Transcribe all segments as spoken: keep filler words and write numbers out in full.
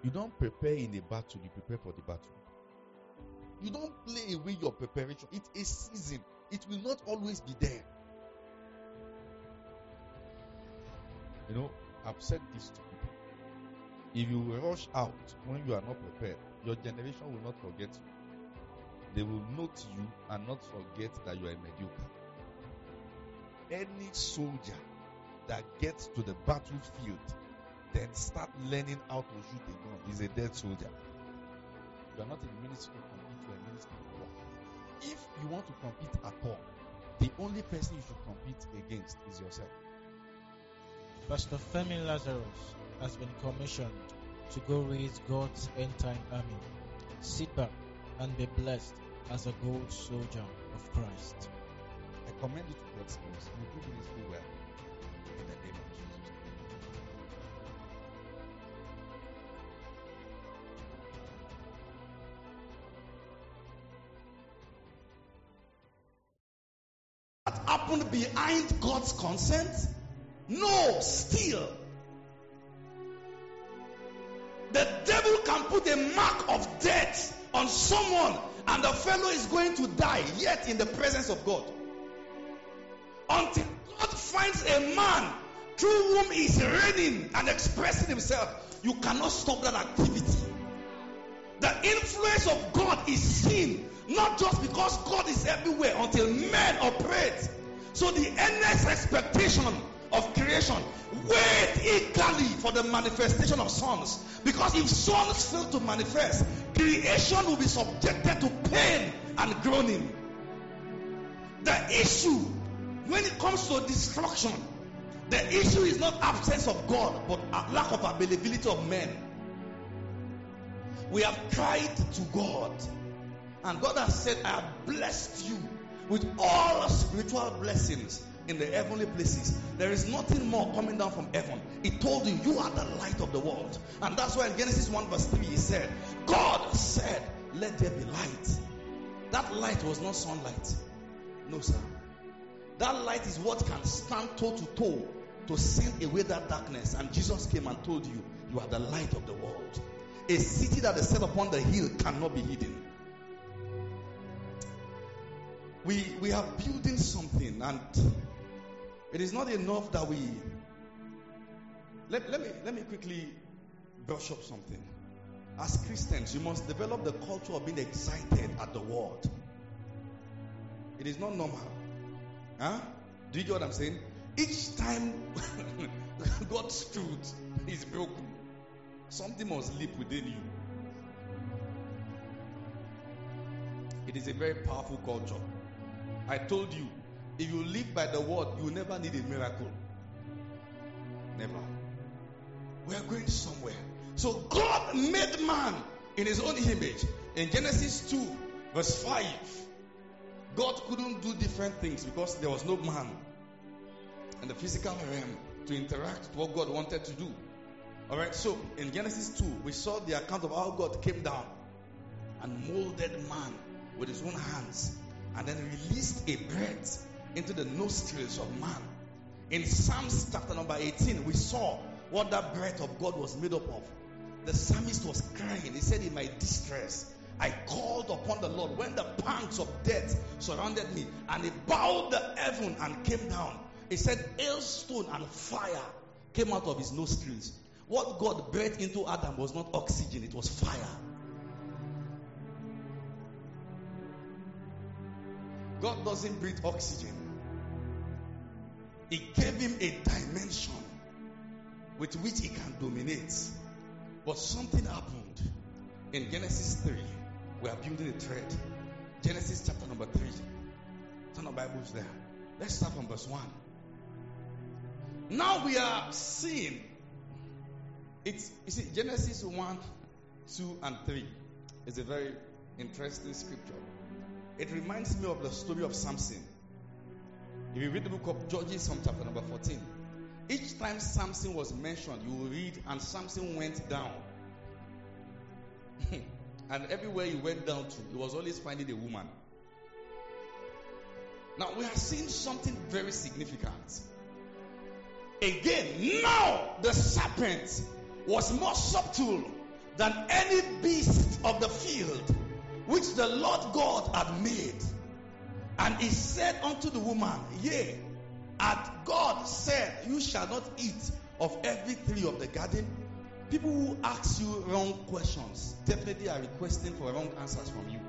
You don't prepare in a battle, you prepare for the battle. You don't play away your preparation. It's a season. It will not always be there. You know, I've said this to people. If you rush out when you are not prepared, your generation will not forget you. They will note you and not forget that you are a mediocre. Any soldier that gets to the battlefield then start learning how to shoot a gun is a dead soldier. You are not in the ministry to compete, you are in the ministry to work. If you want to compete at all, the only person you should compete against is yourself. Pastor Femi Lazarus has been commissioned to go raise God's end-time army. Sit back and be blessed as a gold soldier of Christ. I commend you to God's grace. You do ministry well. In the name of Jesus. That happened behind God's consent? No, still. The devil can put a mark of death on someone and the fellow is going to die, yet in the presence of God. Until God finds a man through whom he is reigning and expressing himself, you cannot stop that activity. The influence of God is seen, not just because God is everywhere, until men operate. So the endless expectation of creation, wait eagerly for the manifestation of sons, because if sons fail to manifest, creation will be subjected to pain and groaning. The issue when it comes to destruction, the issue is not absence of God, but a lack of availability of men. We have cried to God, and God has said, I have blessed you with all spiritual blessings in the heavenly places. There is nothing more coming down from heaven. He told you, you are the light of the world. And that's why in Genesis one verse three he said, God said, let there be light. That light was not sunlight. No, sir. That light is what can stand toe to toe to send away that darkness. And Jesus came and told you, you are the light of the world. A city that is set upon the hill cannot be hidden. We we are building something, and it is not enough that we let, let me let me quickly brush up something. As Christians, you must develop the culture of being excited at the word. It is not normal. Huh? Do you get what I'm saying? Each time God's truth is broken, something must leap within you. It is a very powerful culture. I told you, if you live by the word, you will never need a miracle. Never. We are going somewhere. So God made man in his own image. In Genesis two, verse five, God couldn't do different things because there was no man in the physical realm to interact with what God wanted to do. Alright, so in Genesis two, we saw the account of how God came down and molded man with his own hands, and then released a breath into the nostrils of man. In Psalms chapter number eighteen, we saw what that breath of God was made up of. The psalmist was crying. He said, in my distress, I called upon the Lord when the pangs of death surrounded me, and he bowed the heaven and came down. He said, hailstone and fire came out of his nostrils. What God breathed into Adam was not oxygen, it was fire. God doesn't breathe oxygen. He gave him a dimension with which he can dominate. But something happened in Genesis three. We are building a thread. Genesis chapter number three. Turn our Bibles there. Let's start from verse one. Now we are seeing it's, you see, Genesis one, two, and three is a very interesting scripture. It reminds me of the story of Samson. If you read the book of Judges from chapter number fourteen, each time Samson was mentioned, you will read, and Samson went down. And everywhere he went down to, he was always finding a woman. Now we are seeing something very significant. Again, now the serpent was more subtle than any beast of the field which the Lord God had made. And he said unto the woman, Yea, hath God said, You shall not eat of every tree of the garden? People who ask you wrong questions definitely are requesting for wrong answers from you.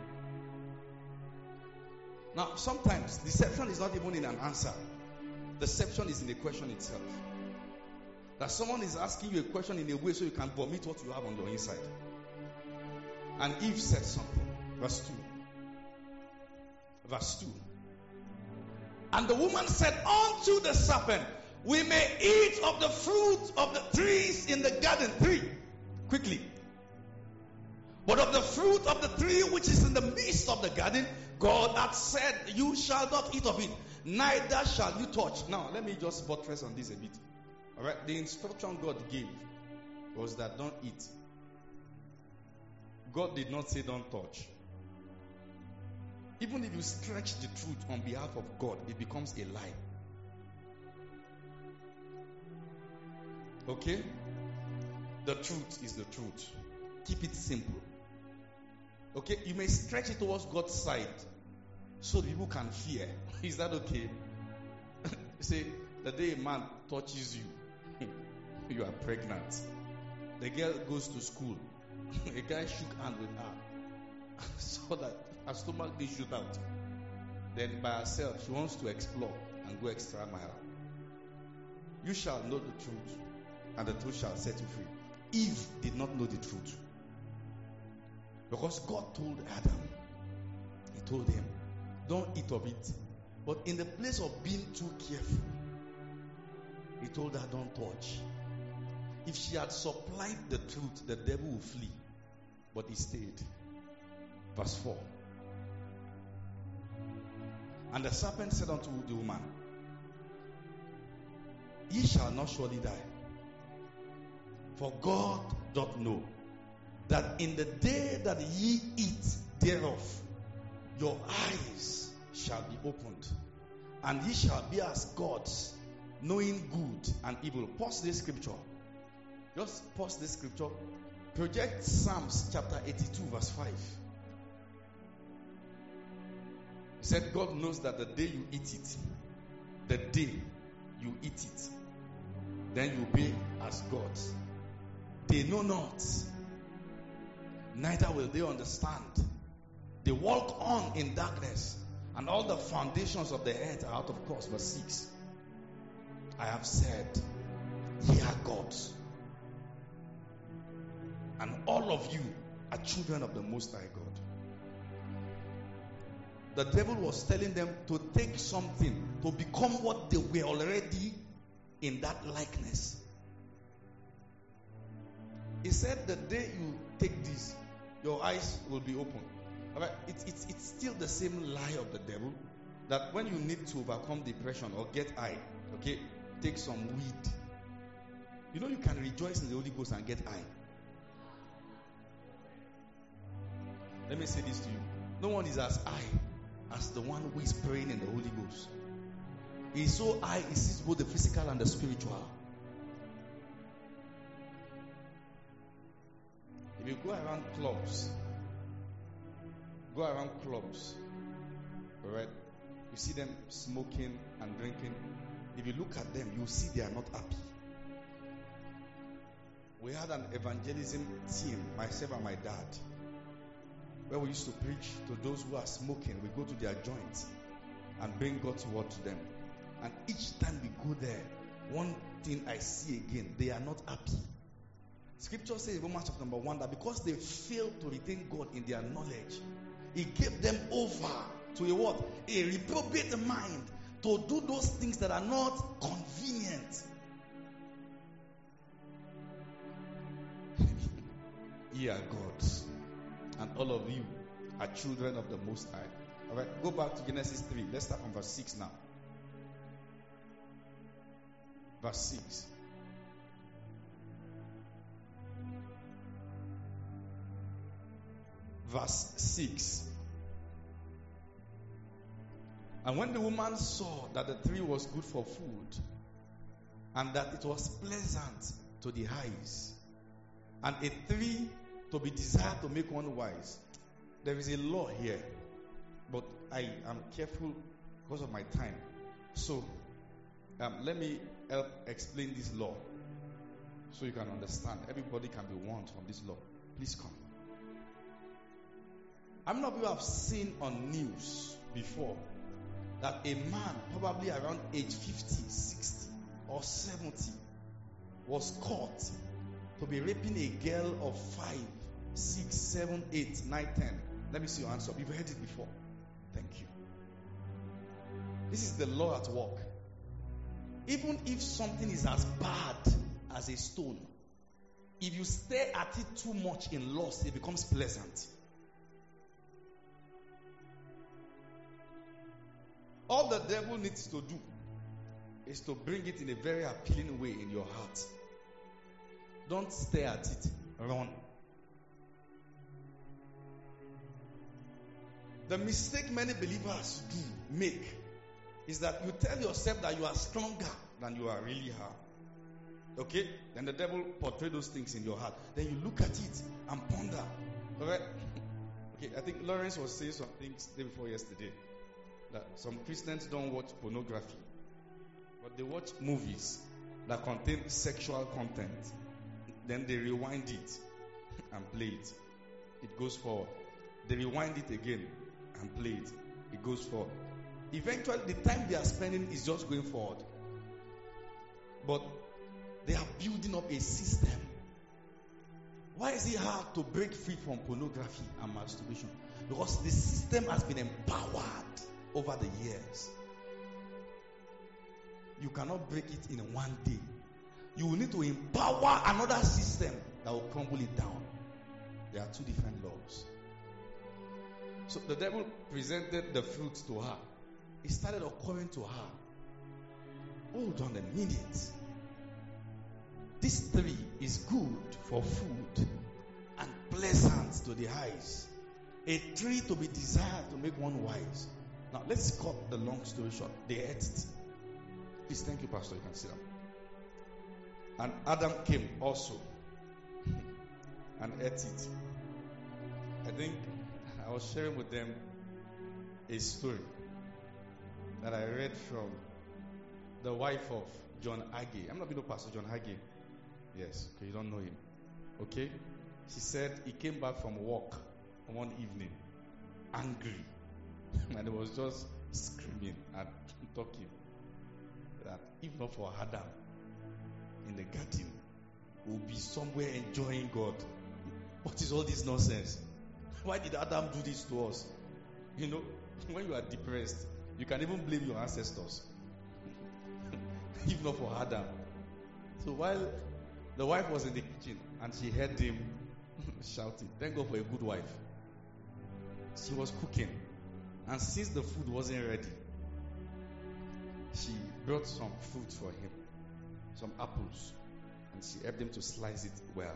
Now, sometimes deception is not even in an answer. Deception is in the question itself. That someone is asking you a question in a way so you can vomit what you have on your inside. And Eve said something. Verse two. Verse two. And the woman said unto the serpent, We may eat of the fruit of the trees in the garden. Three. Quickly. But of the fruit of the tree which is in the midst of the garden, God hath said, You shall not eat of it, neither shall you touch. Now, let me just buttress on this a bit. Alright, the instruction God gave was that don't eat. God did not say don't touch. Even if you stretch the truth on behalf of God, it becomes a lie. Okay? The truth is the truth. Keep it simple. Okay? You may stretch it towards God's side so people can fear. Is that okay? Say, the day a man touches you, you are pregnant. The girl goes to school. A guy shook hand with her so that her stomach did shoot out. Then by herself, she wants to explore and go extra mile. You shall know the truth, and the truth shall set you free. Eve did not know the truth. Because God told Adam, He told him, don't eat of it. But in the place of being too careful, He told her, don't touch. If she had supplied the truth, the devil would flee. But he stayed. Verse four. And the serpent said unto the woman, Ye shall not surely die. For God doth know that in the day that ye eat thereof, your eyes shall be opened, and ye shall be as gods, knowing good and evil. Pause this scripture. Just pause this scripture. Project Psalms chapter eighty-two, verse five. He said, God knows that the day you eat it, the day you eat it, then you'll be as gods. They know not, neither will they understand. They walk on in darkness, and all the foundations of the earth are out of course. Verse six. I have said, ye are gods, and all of you are children of the Most High God. The devil was telling them to take something, to become what they were already in that likeness. He said the day you take this, your eyes will be open. All right? It, it, it's still the same lie of the devil, that when you need to overcome depression or get high, okay, take some weed. You know you can rejoice in the Holy Ghost and get high. Let me say this to you. No one is as high as the one who is praying in the Holy Ghost. He is so high, he sees both the physical and the spiritual. If you go around clubs, go around clubs, alright, you see them smoking and drinking. If you look at them, you see they are not happy. We had an evangelism team, myself and my dad, where we used to preach to those who are smoking. We go to their joints and bring God's word to them. And each time we go there, one thing I see again, they are not happy. Scripture says in Romans chapter number one that because they failed to retain God in their knowledge, He gave them over to a what? A reprobate mind to do those things that are not convenient. Ye are gods, and all of you are children of the Most High. All right, go back to Genesis three. Let's start from verse six now. Verse six. Verse six. And when the woman saw that the tree was good for food, and that it was pleasant to the eyes, and a tree to be desired to make one wise. There is a law here, but I am careful because of my time. So, um, let me help explain this law so you can understand. Everybody can be warned from this law. Please come. How many of you have seen on news before that a man, probably around age fifty, sixty, or seventy, was caught to be raping a girl of five, six, seven, eight, nine, ten? Let me see your hands up. You've heard it before. Thank you. This is the law at work. Even if something is as bad as a stone, if you stare at it too much in lust, it becomes pleasant. All the devil needs to do is to bring it in a very appealing way in your heart. Don't stare at it. Run. The mistake many believers do make is that you tell yourself that you are stronger than you are really are. Okay? Then the devil portrays those things in your heart. Then you look at it and ponder. Alright? Okay, I think Lawrence was saying some things day before yesterday. That some Christians don't watch pornography, but they watch movies that contain sexual content. Then they rewind it and play it. It goes forward. They rewind it again and play it. It goes forward. Eventually, the time they are spending is just going forward. But they are building up a system. Why is it hard to break free from pornography and masturbation? Because the system has been empowered over the years. You cannot break it in one day. You will need to empower another system that will crumble it down. There are two different laws. So the devil presented the fruit to her. It started occurring to her. Hold on a minute. This tree is good for food and pleasant to the eyes. A tree to be desired to make one wise. Now let's cut the long story short. They ate it. Please, thank you, Pastor. You can sit down. And Adam came also and ate it. I think I was sharing with them a story that I read from the wife of John Hagee. I'm not going to Pastor John Hagee. Yes, okay, you don't know him. Okay? She said he came back from work one evening, angry. And he was just screaming and talking that if not for Adam in the garden, we'll be somewhere enjoying God. What is all this nonsense? Why did Adam do this to us? You know, when you are depressed, you can even blame your ancestors. If not for Adam. So while the wife was in the kitchen and she heard him shouting, thank God for a good wife. She was cooking. And since the food wasn't ready, she brought some fruit for him, some apples, and she helped him to slice it well.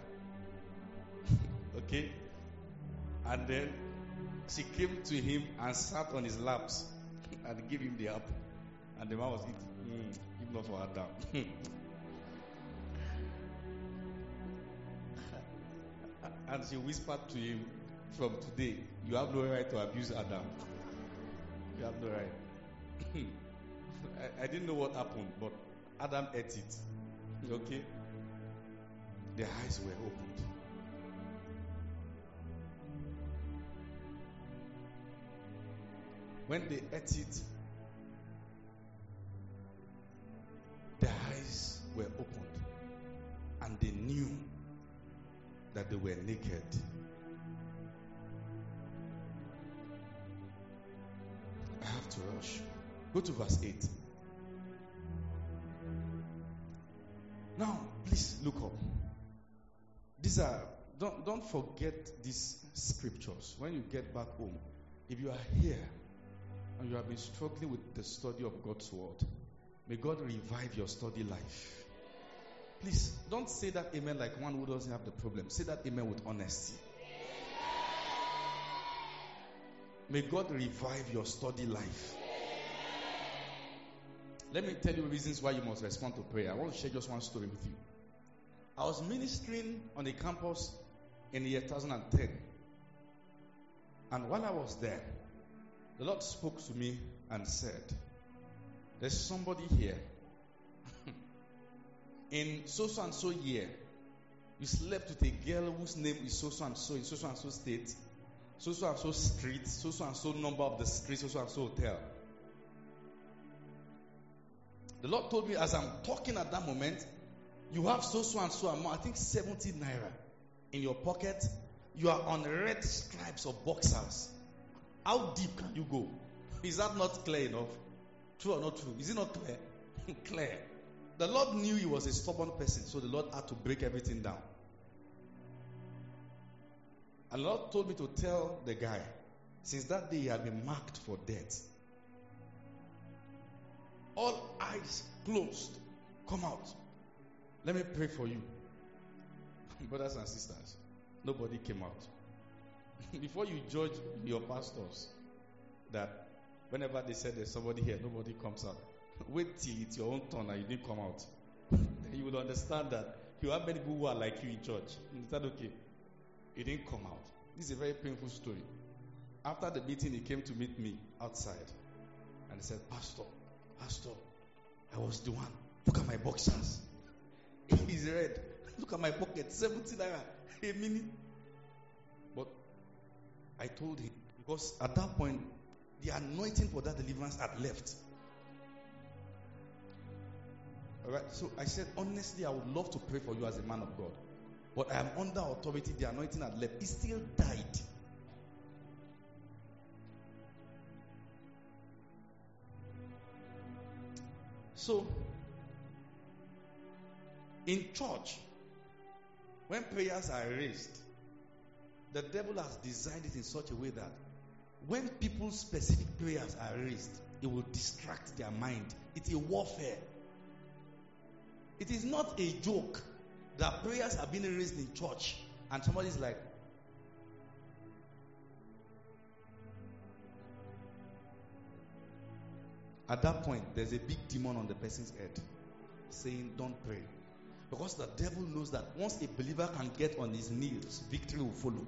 Okay? And then she came to him and sat on his laps and gave him the apple. And the man was eating. Mm, if not for Adam. And she whispered to him, from today, you have no right to abuse Adam. You have no right. I, I didn't know what happened, but Adam ate it. Okay? Their eyes were opened. When they ate it, their eyes were opened and they knew that they were naked. I have to rush. Go to verse eight. Now, please look up. These are, don't, don't forget these scriptures. When you get back home, if you are here and you have been struggling with the study of God's word, may God revive your study life. Please, don't say that amen like one who doesn't have the problem. Say that amen with honesty. May God revive your study life. Let me tell you reasons why you must respond to prayer. I want to share just one story with you. I was ministering on a campus in the year two thousand ten. And while I was there, the Lord spoke to me and said, there's somebody here. In so so and so year, you slept with a girl whose name is so so and so in so so and so state, so so and so street, so so and so number of the street, so so and so hotel. The Lord told me as I'm talking at that moment, you have so so and so amount, I think seventy naira in your pocket. You are on red stripes of boxers. How deep can you go? Is that not clear enough? True or not true? Is it not clear? Clear. The Lord knew he was a stubborn person, so the Lord had to break everything down. And the Lord told me to tell the guy, since that day he had been marked for death. All eyes closed. Come out. Let me pray for you. Brothers and sisters, nobody came out. Before you judge your pastors that whenever they said there's somebody here, nobody comes out. Wait till it's your own turn and you didn't come out. Then you will understand that you have many people who are like you in church. Is that okay? He didn't come out. This is a very painful story. After the meeting, he came to meet me outside. And he said, Pastor, Pastor, I was the one. Look at my boxers. He's red. Look at my pocket. seventy naira. A minute. But I told him, because at that point, the anointing for that deliverance had left. Alright, so I said, honestly, I would love to pray for you as a man of God. But I am under authority, the anointing had left. He still died. So, in church, when prayers are raised, the devil has designed it in such a way that when people's specific prayers are raised, it will distract their mind. It's a warfare. It is not a joke that prayers are being raised in church and somebody's like, at that point, there's a big demon on the person's head saying, don't pray. Because the devil knows that once a believer can get on his knees, victory will follow.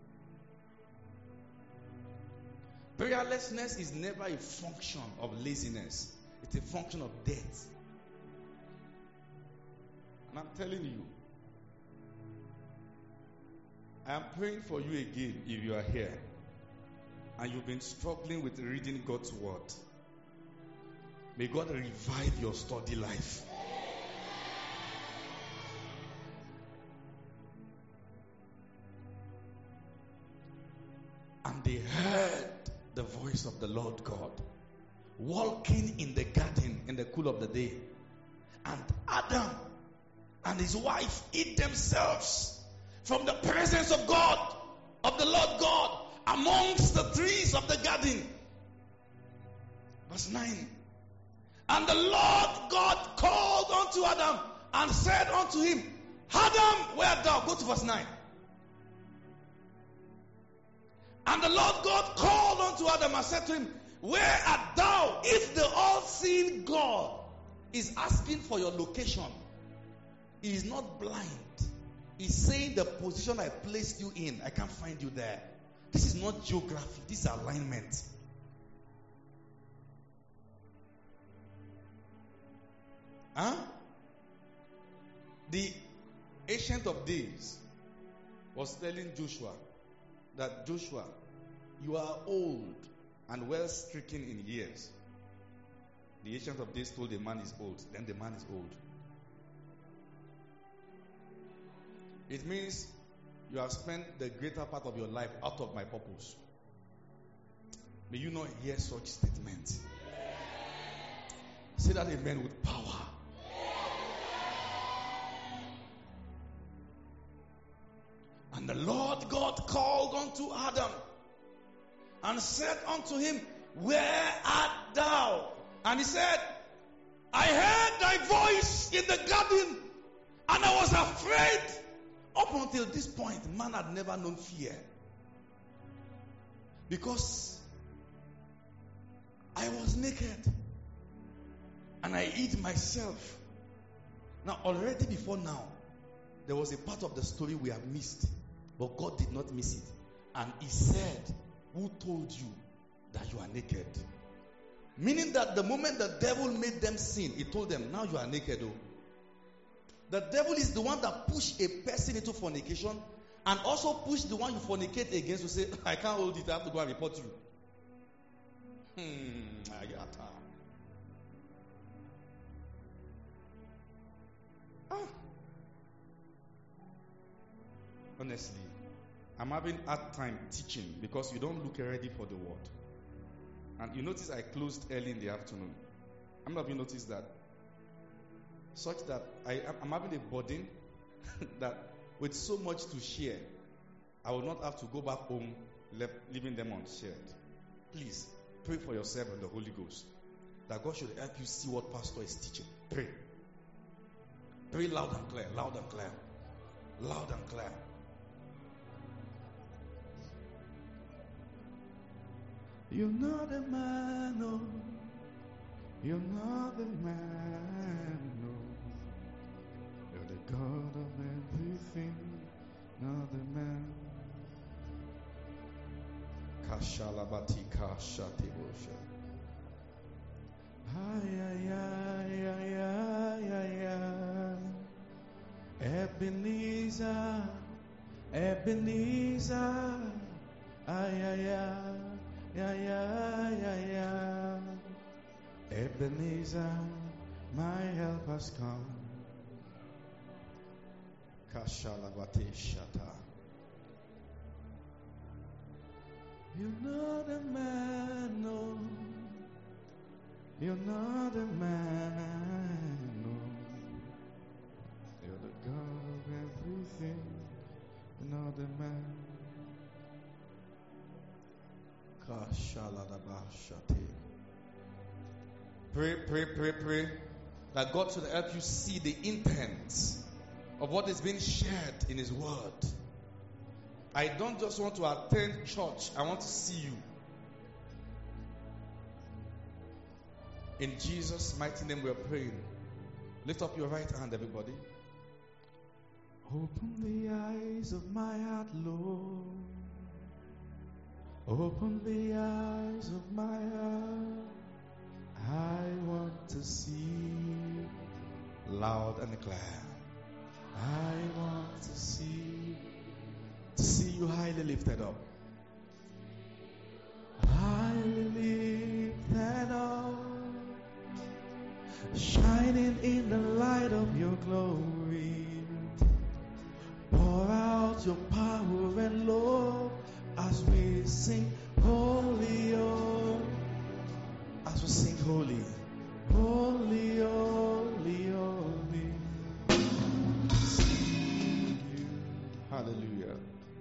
Prayerlessness is never a function of laziness. It's a function of death. And I'm telling you, I am praying for you again if you are here and you've been struggling with reading God's word. May God revive your study life. And they heard the voice of the Lord God walking in the garden in the cool of the day. And Adam and his wife hid themselves from the presence of God, of the Lord God, amongst the trees of the garden. Verse nine. And the Lord God called unto Adam and said unto him, Adam, where art thou? Go to verse nine. And the Lord God called unto Adam and said to him, where art thou? If the all-seeing God is asking for your location, he is not blind. He's saying the position I placed you in, I can't find you there. This is not geography, this is alignment. Huh? The Ancient of Days was telling Joshua that Joshua, you are old and well stricken in years. The Ancient of Days told the man is old, then the man is old. It means you have spent the greater part of your life out of my purpose. May you not hear such statements. Say that amen with power. And the Lord God called unto Adam and said unto him, where art thou? And he said, I heard thy voice in the garden, and I was afraid. Up until this point, man had never known fear. Because I was naked and I hid myself. Now, already before now, there was a part of the story we have missed. But God did not miss it. And he said, who told you that you are naked? Meaning that the moment the devil made them sin, he told them, now you are naked. Oh. The devil is the one that pushed a person into fornication and also pushed the one you fornicate against to say, I can't hold it, I have to go and report you. Hmm, ayata. Ah. Honestly, I'm having hard time teaching because you don't look ready for the word. And you notice I closed early in the afternoon. How many of you noticed that? Such that I, I'm having a burden that with so much to share, I will not have to go back home left, leaving them unshared. Please, pray for yourself and the Holy Ghost that God should help you see what pastor is teaching. Pray. Pray loud and clear, loud and clear, loud and clear. You're not a man, no. You're not a man, no. You're the God of everything, not a man. Kashalabati kashatibosha. Ay, ay, ay, ay, ay, ay, ay. Ebenezer, Ebenezer, ay, ay, ay. Yeah, yeah, yeah, yeah. Ebenezer, my help has come. Kashalabate shata. You're not a man, no. You're not a man, no. You're the God of everything, not a man. Pray, pray, pray, pray that God should help you see the intent of what is being shared in His Word. I don't just want to attend church, I want to see you. In Jesus' mighty name we are praying. Lift up your right hand, everybody. Open the eyes of my heart, Lord. Open the eyes of my heart. I want to see loud and clear. I want to see, to see you highly lifted up. Highly lifted up, shining in the light of your glory. Pour out your power and love as we sing holy, oh, as we sing holy, holy, holy, holy. Hallelujah.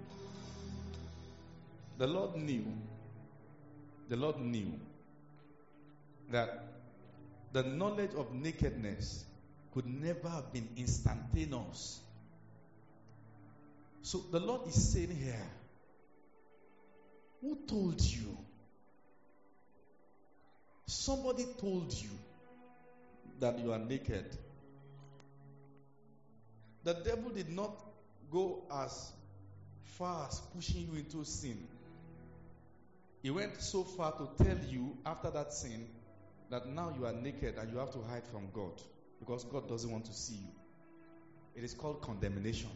The Lord knew, the Lord knew that the knowledge of nakedness could never have been instantaneous. So the Lord is saying here, who told you? Somebody told you that you are naked. The devil did not go as far as pushing you into sin. He went so far to tell you after that sin that now you are naked and you have to hide from God because God doesn't want to see you. It is called condemnation.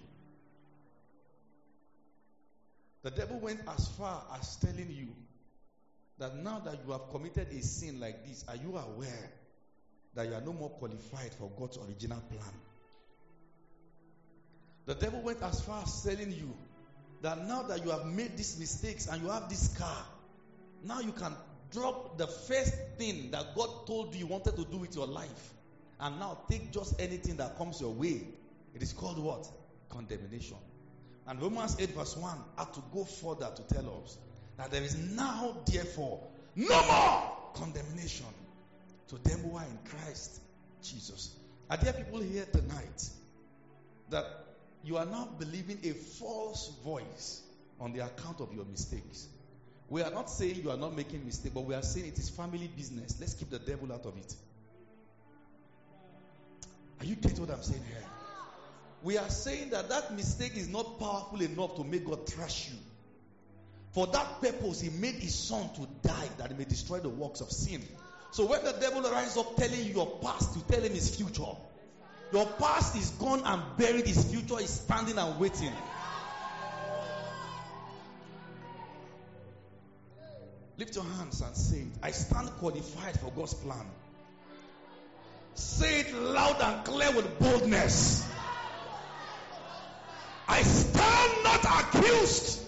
The devil went as far as telling you that now that you have committed a sin like this, are you aware that you are no more qualified for God's original plan? The devil went as far as telling you that now that you have made these mistakes and you have this car, now you can drop the first thing that God told you you wanted to do with your life and now take just anything that comes your way. It is called what? Condemnation. And Romans eight verse one had to go further to tell us that there is now therefore no more condemnation to them who are in Christ Jesus. Are there people here tonight that you are now believing a false voice on the account of your mistakes? We are not saying you are not making mistakes, but we are saying it is family business. Let's keep the devil out of it. Are you getting what I'm saying here? we are saying that that mistake is not powerful enough to make God thrash you. For that purpose, He made His Son to die that He may destroy the works of sin. So when the devil rises up telling you your past, you tell him his future. Your past is gone and buried. His future is standing and waiting. Lift your hands and say it. I stand qualified for God's plan. Say it loud and clear with boldness. I stand not accused.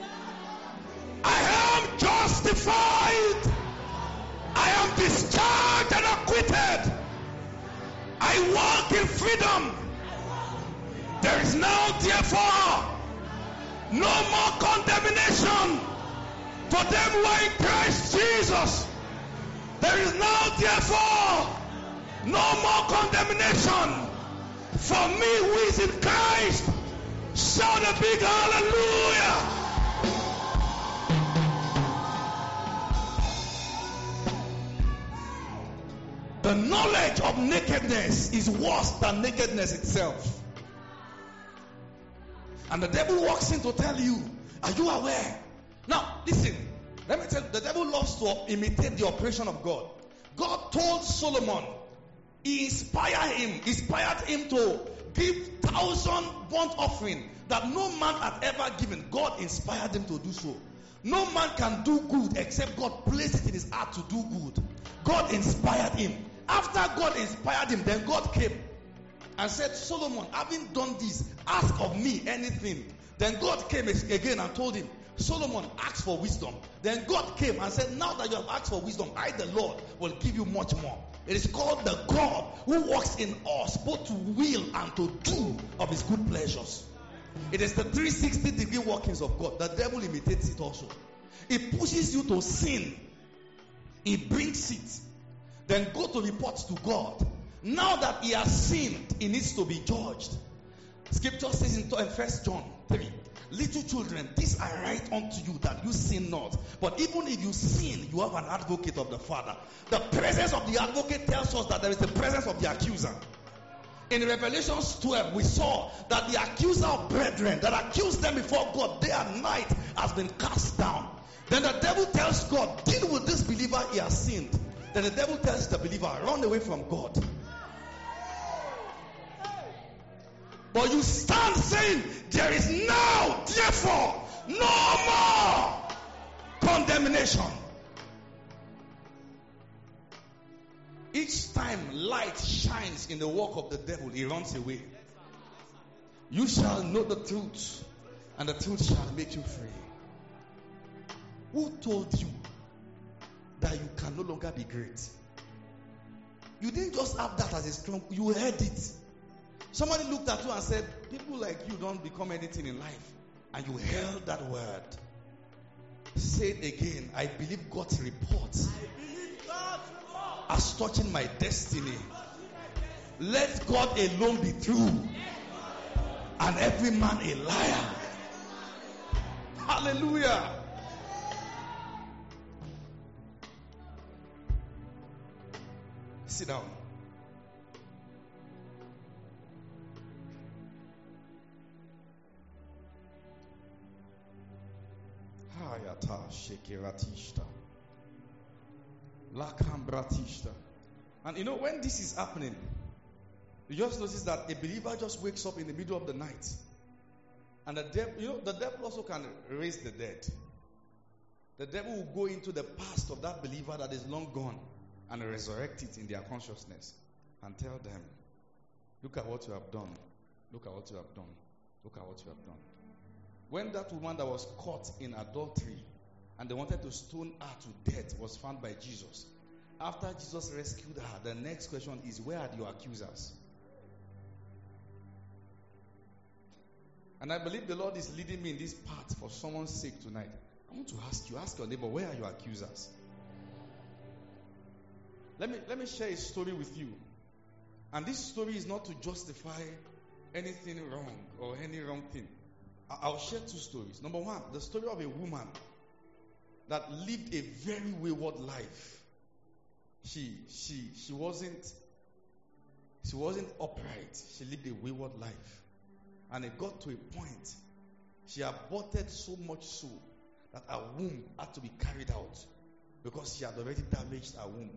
I am justified. I am discharged and acquitted. I walk in freedom. There is now, therefore, no more condemnation for them who are in Christ Jesus. There is now, therefore, no more condemnation for me who is in Christ. Shout a big hallelujah. The knowledge of nakedness is worse than nakedness itself. And the devil walks in to tell you, are you aware? Now, listen. Let me tell you, the devil loves to imitate the operation of God. God told Solomon, he inspired him, inspired him to give thousand burnt offering that no man had ever given. God inspired him to do so. No man can do good except God placed it in his heart to do good. God inspired him. After God inspired him, then God came and said, Solomon, having done this, ask of me anything. Then God came again and told him, Solomon, ask for wisdom. Then God came and said, now that you have asked for wisdom, I, the Lord, will give you much more. It is called the God who works in us, both to will and to do of his good pleasures. It is the three sixty degree workings of God. The devil imitates it also. He pushes you to sin. He brings it. Then go to report to God. Now that he has sinned, he needs to be judged. Scripture says in First John three, little children, this I write unto you that you sin not. But even if you sin, you have an advocate of the Father. The presence of the advocate tells us that there is the presence of the accuser. In Revelation twelve, we saw that the accuser of brethren that accused them before God day and night has been cast down. Then the devil tells God, deal with this believer, he has sinned. Then the devil tells the believer, run away from God. But you stand saying, there is now, therefore, no more condemnation. Each time light shines in the work of the devil, he runs away. You shall know the truth, and the truth shall make you free. Who told you that you can no longer be great? You didn't just have that as a strong, you heard it. Somebody looked at you and said, people like you don't become anything in life. And you held that word. Say it again. I believe God's report as touching my destiny. Let God alone be true, and every man a liar. Hallelujah. Sit down. Hayata shekeratishta. Lakambratishta. And you know, when this is happening, you just notice that a believer just wakes up in the middle of the night. And the devil, you know, the devil also can raise the dead. The devil will go into the past of that believer that is long gone and resurrect it in their consciousness and tell them, look at what you have done. Look at what you have done. Look at what you have done. When that woman that was caught in adultery and they wanted to stone her to death was found by Jesus, after Jesus rescued her, the next question is, where are your accusers? And I believe the Lord is leading me in this path for someone's sake tonight. I want to ask you, ask your neighbor, where are your accusers? Let me, let me share a story with you. And this story is not to justify anything wrong or any wrong thing. I'll share two stories. Number one, the story of a woman that lived a very wayward life. She she she wasn't she wasn't upright. She lived a wayward life. And it got to a point, she aborted so much so that her womb had to be carried out because she had already damaged her womb.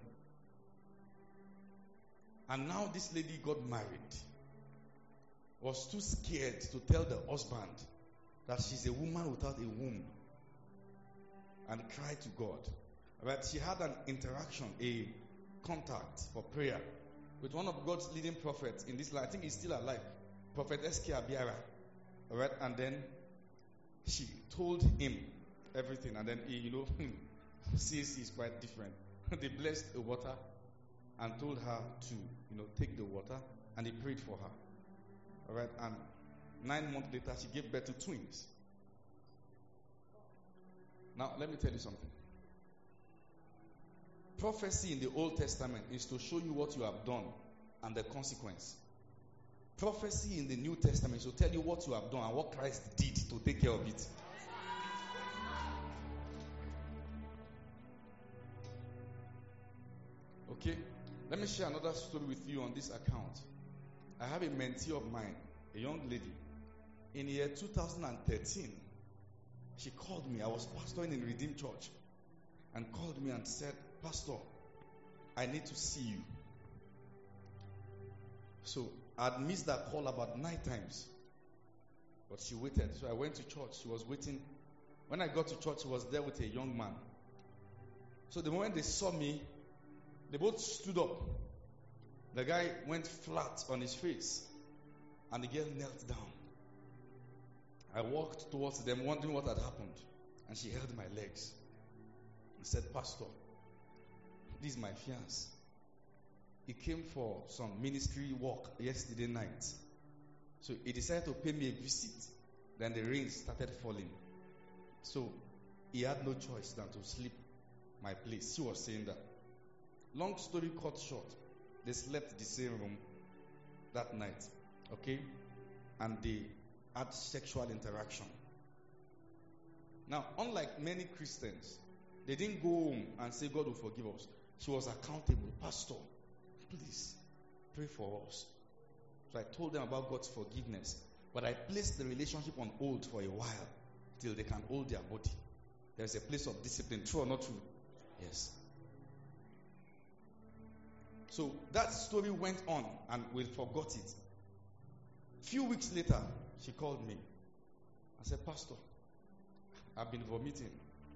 And now this lady got married, was too scared to tell the husband that she's a woman without a womb, and cried to God. But she had an interaction, a contact for prayer with one of God's leading prophets in this life. I think he's still alive, Prophet S K Abiara. All right, and then she told him everything, and then he, you know, sees is quite different. They blessed the water and told her to, you know, take the water, and he prayed for her. All right, and nine months later, she gave birth to twins. Now, let me tell you something. Prophecy in the Old Testament is to show you what you have done and the consequence. Prophecy in the New Testament is to tell you what you have done and what Christ did to take care of it. Okay, let me share another story with you on this account. I have a mentee of mine, a young lady. In the year two thousand thirteen, she called me. I was pastoring in Redeemed Church, and called me and said, "Pastor, I need to see you." So I'd missed that call about nine times, but she waited. So I went to church. She was waiting. When I got to church, she was there with a young man. So the moment they saw me, they both stood up. The guy went flat on his face, and the girl knelt down. I walked towards them, wondering what had happened, and she held my legs and said, "Pastor, this is my fiancé. He came for some ministry work yesterday night. So he decided to pay me a visit. Then the rain started falling. So he had no choice than to sleep my place." She was saying that. Long story cut short, they slept in the same room that night. Okay? And they had sexual interaction. Now, unlike many Christians, they didn't go home and say, "God will forgive us." She was accountable. "Pastor, please pray for us." So I told them about God's forgiveness, but I placed the relationship on hold for a while till they can hold their body. There's a place of discipline. True or not true? Yes. So that story went on, and we forgot it. Few weeks later, she called me. I said, "Pastor, I've been vomiting.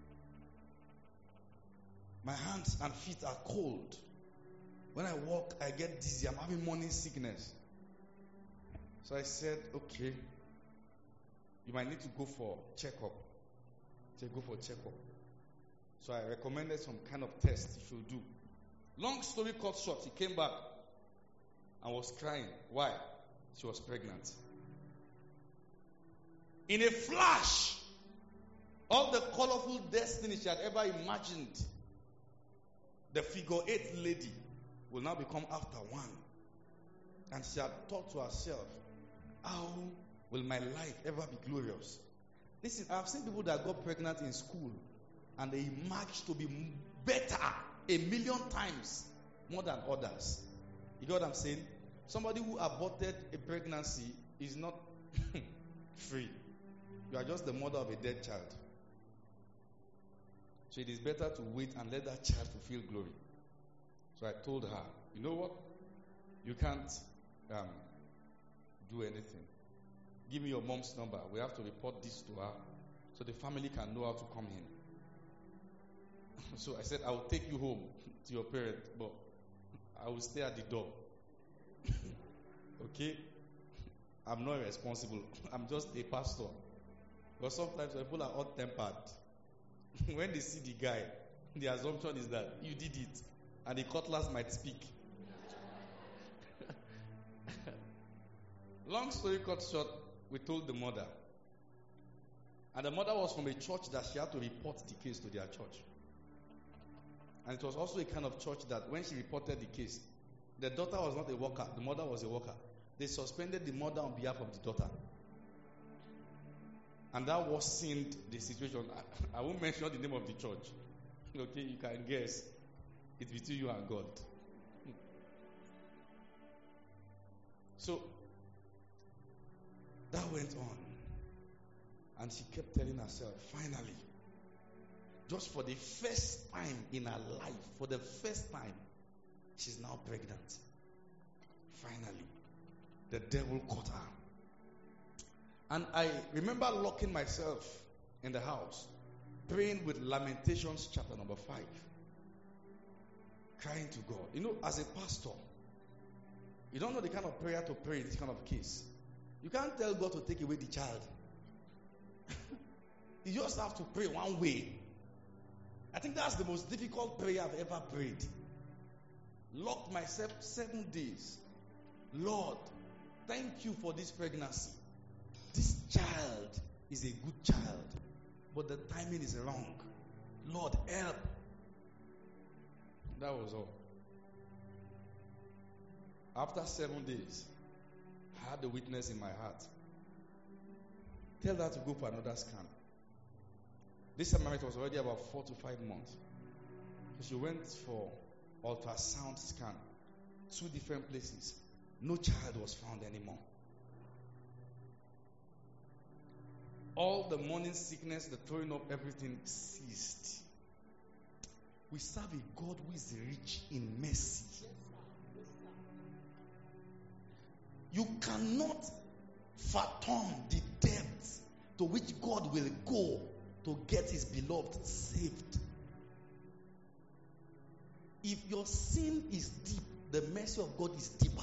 My hands and feet are cold. When I walk, I get dizzy. I'm having morning sickness." So I said, "Okay, you might need to go for checkup." She said, "Go for checkup." So I recommended some kind of test you should do. Long story cut short, she came back and was crying. Why? She was pregnant. In a flash, all the colorful destiny she had ever imagined, the figure eight lady will now become after one. And she had thought to herself, "How will my life ever be glorious?" Listen, I've seen people that got pregnant in school and they emerged to be better a million times more than others. You get what I'm saying? Somebody who aborted a pregnancy is not free. You are just the mother of a dead child. So it is better to wait and let that child fulfill glory. So I told her, "You know what? You can't um, do anything. Give me your mom's number. We have to report this to her so the family can know how to come in." So I said, "I will take you home to your parents, but I will stay at the door." Okay? I'm not responsible. I'm just a pastor. But sometimes people are hot-tempered. When they see the guy, the assumption is that you did it, and the cutlass might speak. Long story cut short, we told the mother. And the mother was from a church that she had to report the case to their church. And it was also a kind of church that when she reported the case, the daughter was not a worker, the mother was a worker. They suspended the mother on behalf of the daughter. And that worsened the situation. I, I won't mention the name of the church. Okay, you can guess. It's between you and God. So, That went on. And she kept telling herself, finally, just for the first time in her life, for the first time, she's now pregnant. Finally, the devil caught her. And I remember locking myself in the house, praying with Lamentations chapter number five, crying to God. You know, as a pastor, you don't know the kind of prayer to pray in this kind of case. You can't tell God to take away the child. You just have to pray one way. I think that's the most difficult prayer I've ever prayed. Locked myself seven days. Lord, thank you for this pregnancy. This child is a good child, but the timing is wrong. Lord, help. That was all. After seven days, I had the witness in my heart. Tell her to go for another scan. This time it was already about four to five months. So she went for ultrasound scan. Two different places. No child was found anymore. All the morning sickness, the throwing up, everything ceased. We serve a God who is rich in mercy. You cannot fathom the depth to which God will go to get his beloved saved. If your sin is deep, the mercy of God is deeper.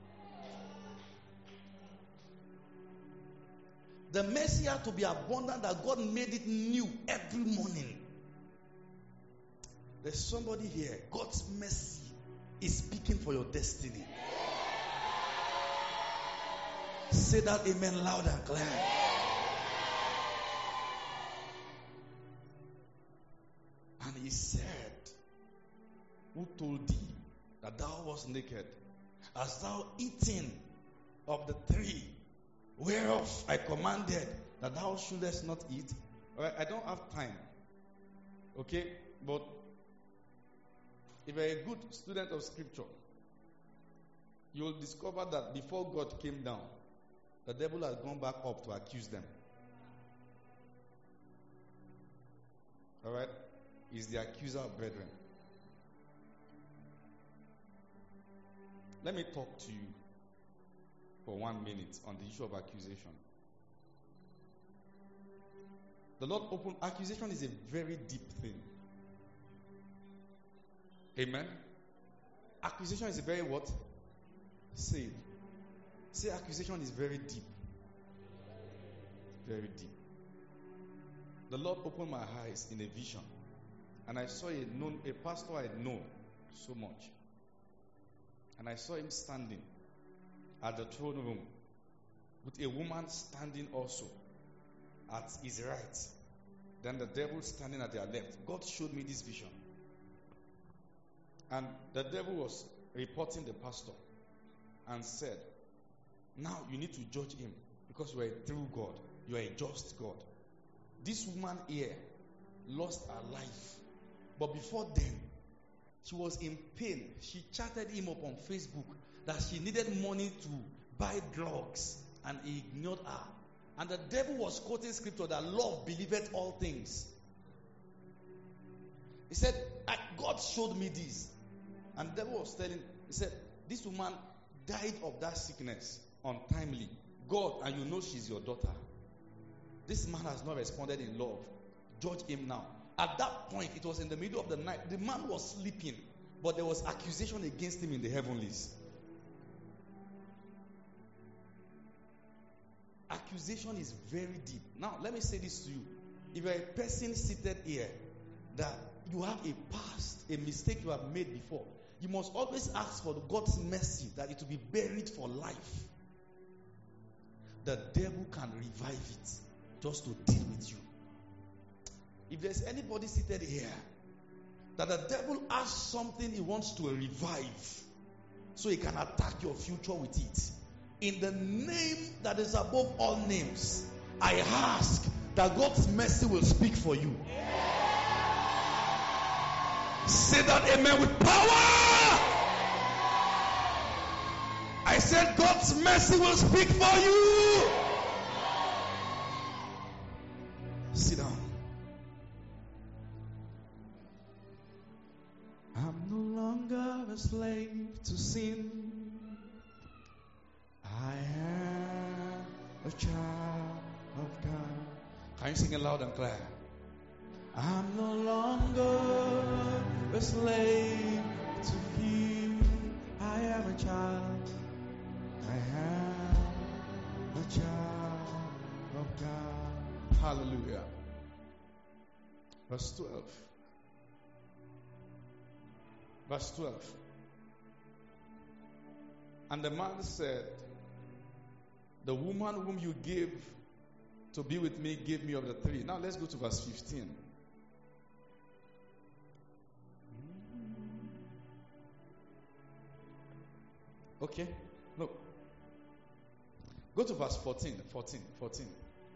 The mercy had to be abundant that God made it new every morning. There's somebody here. God's mercy is speaking for your destiny. Say that amen loud and clear. And he said, who told thee that thou wast naked? Hast thou eaten of the tree whereof I commanded that thou shouldest not eat? All right, I don't have time. Okay? But if you're a good student of scripture, you'll discover that before God came down, the devil has gone back up to accuse them. All right? He's the accuser of brethren. Let me talk to you for one minute on the issue of accusation. The Lord opened, accusation is a very deep thing. Amen? Accusation is a very what? Say. Say accusation is very deep. Very deep. The Lord opened my eyes in a vision. And I saw a known, a pastor I know so much. And I saw him standing at the throne room with a woman standing also at his right. Then the devil standing at their left. God showed me this vision. And the devil was reporting the pastor and said, now you need to judge him because you are a true God. You are a just God. This woman here lost her life. But before then, she was in pain. She chatted him up on Facebook that she needed money to buy drugs, and he ignored her. And the devil was quoting scripture that love believeth all things. He said, God showed me this. And the devil was telling, he said, this woman died of that sickness untimely. God, and you know she's your daughter. This man has not responded in love. Judge him now. At that point, it was in the middle of the night. The man was sleeping, but there was accusation against him in the heavenlies. Accusation is very deep. Now, let me say this to you. If you're a person seated here that you have a past, a mistake you have made before, you must always ask for God's mercy that it will be buried for life. The devil can revive it just to deal with you. If there's anybody seated here that the devil has something he wants to revive so he can attack your future with it, in the name that is above all names, I ask that God's mercy will speak for you. Say that amen with power. I said God's mercy will speak for you. to sin. I am a child of God. Can you sing it loud and clear? I'm no longer a slave to fear. I am a child. I am a child of God. Hallelujah. Verse twelve. Verse twelve. And the man said, the woman whom you gave to be with me gave me of the three. Now let's go to verse fifteen. Okay, no. Go to verse fourteen, fourteen, fourteen.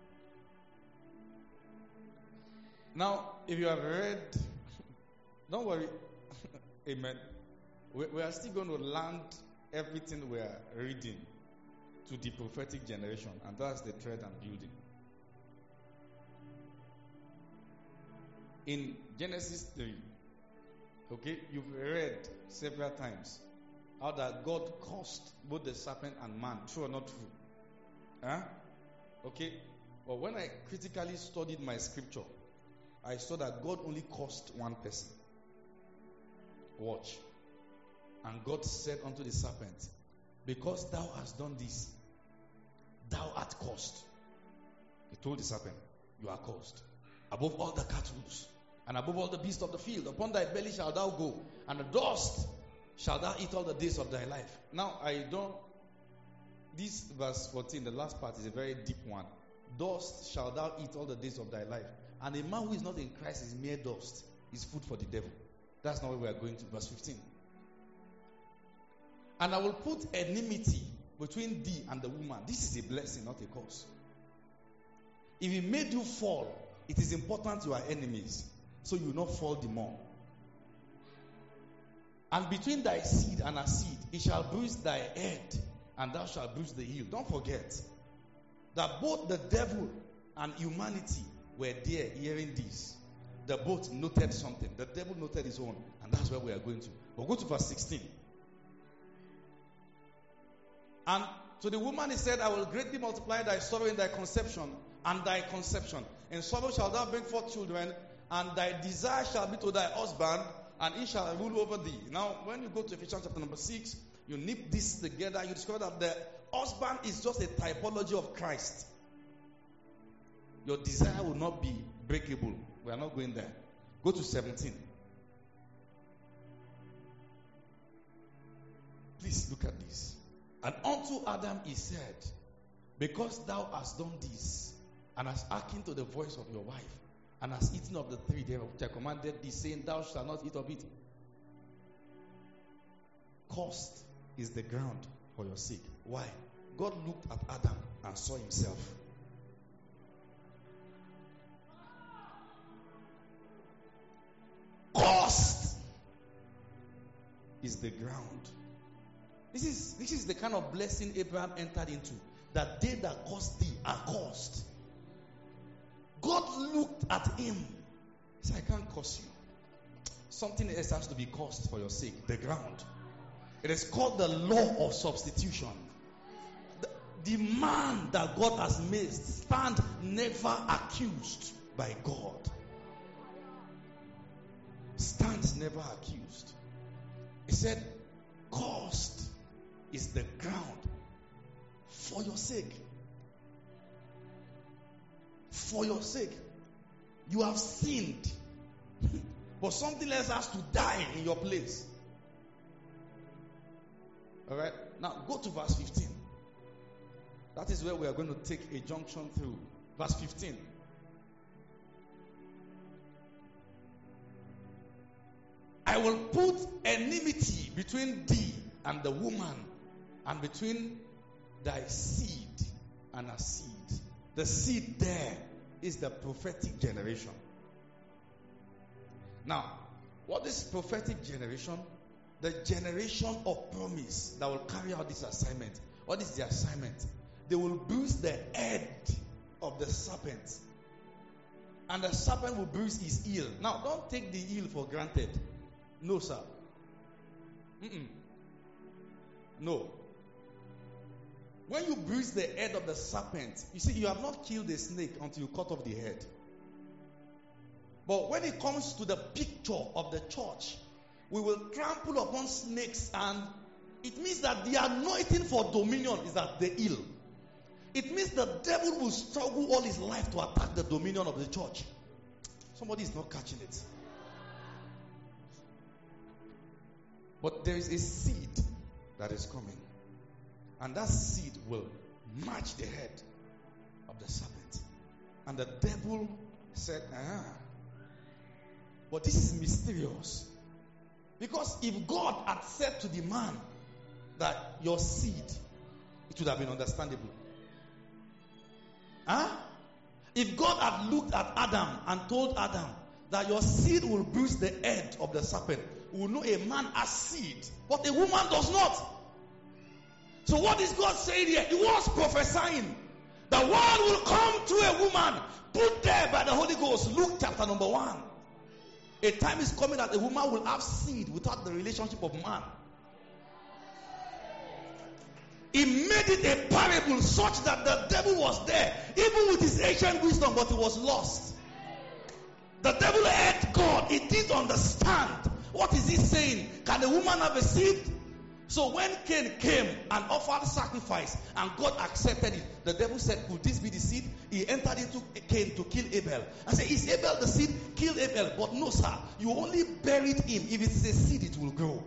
Now, if you have read, don't worry, amen. We, we are still going to land everything we are reading to the prophetic generation, and that's the thread I'm building. In Genesis three, okay, you've read several times how that God cursed both the serpent and man. True or not true? Huh? Okay. But when I critically studied my scripture, I saw that God only cursed one person. Watch. And God said unto the serpent, because thou hast done this, thou art cursed. He told the serpent, you are cursed above all the cattle and above all the beasts of the field. Upon thy belly shalt thou go, and the dust shalt thou eat all the days of thy life. Now, I don't, this verse fourteen, the last part, is a very deep one. Dust shalt thou eat all the days of thy life. And a man who is not in Christ is mere dust. Is food for the devil. That's not where we are going to. Verse fifteen. And I will put enmity between thee and the woman. This is a blessing, not a curse. If he made you fall, it is important you are enemies, so you will not fall the more. And between thy seed and her seed, it shall bruise thy head, and thou shalt bruise the heel. Don't forget that both the devil and humanity were there hearing this. The both noted something. The devil noted his own, and that's where we are going to. But go to verse sixteen. And to the woman he said, I will greatly multiply thy sorrow in thy conception and thy conception. In sorrow shalt thou bring forth children, and thy desire shall be to thy husband, and he shall rule over thee. Now, when you go to Ephesians chapter number six, you nip this together, you discover that the husband is just a typology of Christ. Your desire will not be breakable. We are not going there. Go to seventeen. Please look at this. And unto Adam he said, because thou hast done this, and hast hearkened to the voice of your wife, and hast eaten of the tree thereof which I commanded thee, saying, thou shalt not eat of it. Cursed is the ground for your sake. Why? God looked at Adam and saw himself. Cursed is the ground. This is, this is the kind of blessing Abraham entered into. That they that cursed thee are cursed. God looked at him. He said, I can't curse you. Something else has to be cursed for your sake. The ground. It is called the law of substitution. The, the man that God has made stand never accused by God. Stands never accused. He said, cursed is the ground for your sake. For your sake. You have sinned. But something else has to die in your place. Alright? Now go to verse fifteen. That is where we are going to take a junction through. Verse fifteen. I will put enmity between thee and the woman, and between thy seed and her seed. The seed there is the prophetic generation. Now, what is prophetic generation? The generation of promise that will carry out this assignment. What is the assignment? They will bruise the head of the serpent, and the serpent will bruise his heel. Now, don't take the heel for granted. No, sir. Mm-mm. No. When you bruise the head of the serpent, you see, you have not killed a snake until you cut off the head. But when it comes to the picture of the church, we will trample upon snakes, and it means that the anointing for dominion is at the heel. It means the devil will struggle all his life to attack the dominion of the church. Somebody is not catching it. But there is a seed that is coming. And that seed will match the head of the serpent. And the devil said, ah. But this is mysterious. Because if God had said to the man that your seed, it would have been understandable. Huh? If God had looked at Adam and told Adam that your seed will bruise the head of the serpent, we will know a man has seed, but a woman does not. So what is God saying here? He was prophesying that one will come to a woman put there by the Holy Ghost. Luke chapter number one. A time is coming that a woman will have seed without the relationship of man. He made it a parable such that the devil was there, even with his ancient wisdom, but he was lost. The devil heard God. He didn't understand. What is he saying? Can a woman have a seed? So when Cain came and offered sacrifice and God accepted it, the devil said, could this be the seed? He entered into Cain to kill Abel. I said, is Abel the seed? Kill Abel. But no, sir. You only buried him. If it's a seed, it will grow.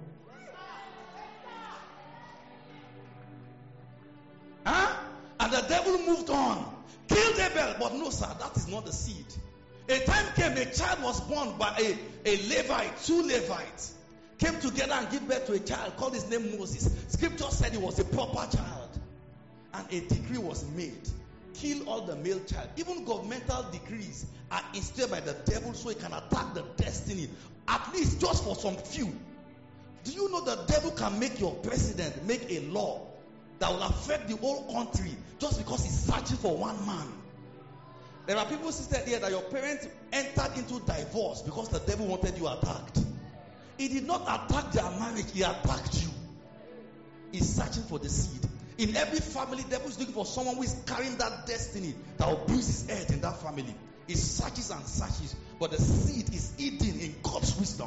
Huh? And the devil moved on. Killed Abel. But no, sir. That is not the seed. A time came, a child was born by a, a Levite, two Levites. Came together and gave birth to a child, called his name Moses. Scripture said he was a proper child. And a decree was made. Kill all the male child. Even governmental decrees are instilled by the devil so he can attack the destiny. At least just for some few. Do you know the devil can make your president make a law that will affect the whole country just because he's searching for one man? There are people sitting here that your parents entered into divorce because the devil wanted you attacked. He did not attack their marriage, he attacked you. He's searching for the seed. In every family, the devil is looking for someone who is carrying that destiny that will bruise his head in that family. He searches and searches, but the seed is hidden in God's wisdom.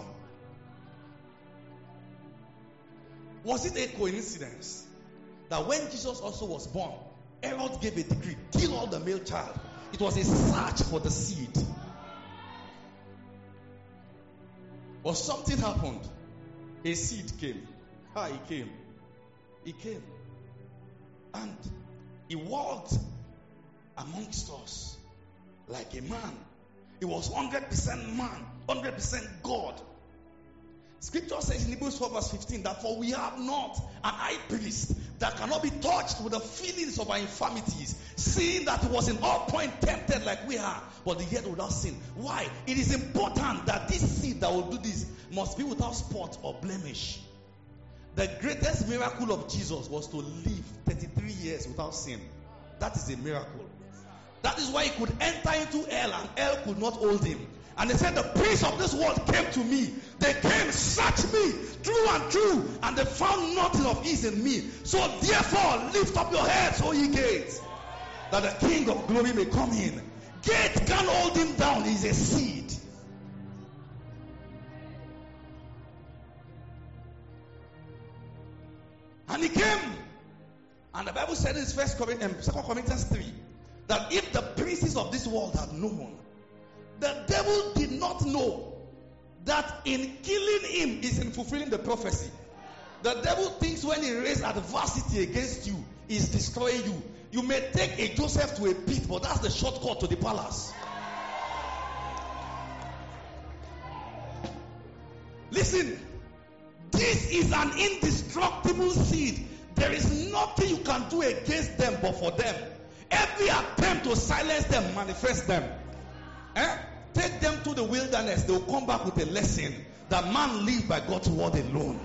Was it a coincidence that when Jesus also was born, Herod gave a decree, kill all the male child? It was a search for the seed. But something happened. A seed came. Ah, he came. He came. And he walked amongst us like a man. He was one hundred percent man, one hundred percent God. Scripture says in Hebrews four verse fifteen that for we have not an high priest that cannot be touched with the feelings of our infirmities, seeing that he was in all point tempted like we are, but yet without sin. Why? It is important that this seed that will do this must be without spot or blemish. The greatest miracle of Jesus was to live thirty-three years without sin. That is a miracle. That is why he could enter into hell and hell could not hold him. And they said, the prince of this world came to me. They came, searched me through and through, and they found nothing of ease in me. So therefore, lift up your heads, O ye gates, that the King of glory may come in. Gate can't hold him down. He's a seed. And he came. And the Bible said in First Corinthians, Second Corinthians three, that if the princes of this world had known, the devil did not know that in killing him is in fulfilling the prophecy. The devil thinks when he raises adversity against you, he's destroying you. You may take a Joseph to a pit, but that's the shortcut to the palace. Listen, this is an indestructible seed. There is nothing you can do against them but for them. Every attempt to silence them manifests them. Eh? Take them to the wilderness. They will come back with a lesson that man lives by God's word alone.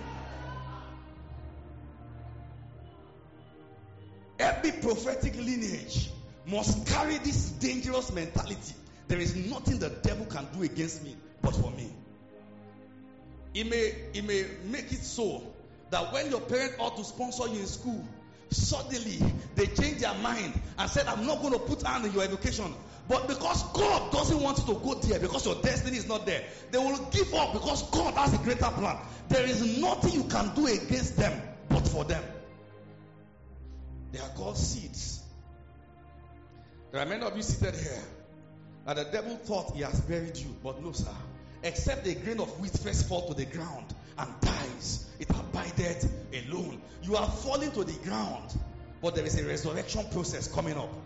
Every prophetic lineage must carry this dangerous mentality. There is nothing the devil can do against me but for me. He may, he may make it so That when your parent ought to sponsor you in school, suddenly they change their mind and said, I'm not going to put hand in your education. But because God doesn't want you to go there, because your destiny is not there, they will give up because God has a greater plan. There is nothing you can do against them but for them. They are called seeds. There are many of you seated here that the devil thought he has buried you, but no, sir. Except a grain of wheat first fall to the ground and dies, it abideth alone. You are falling to the ground, but there is a resurrection process coming up.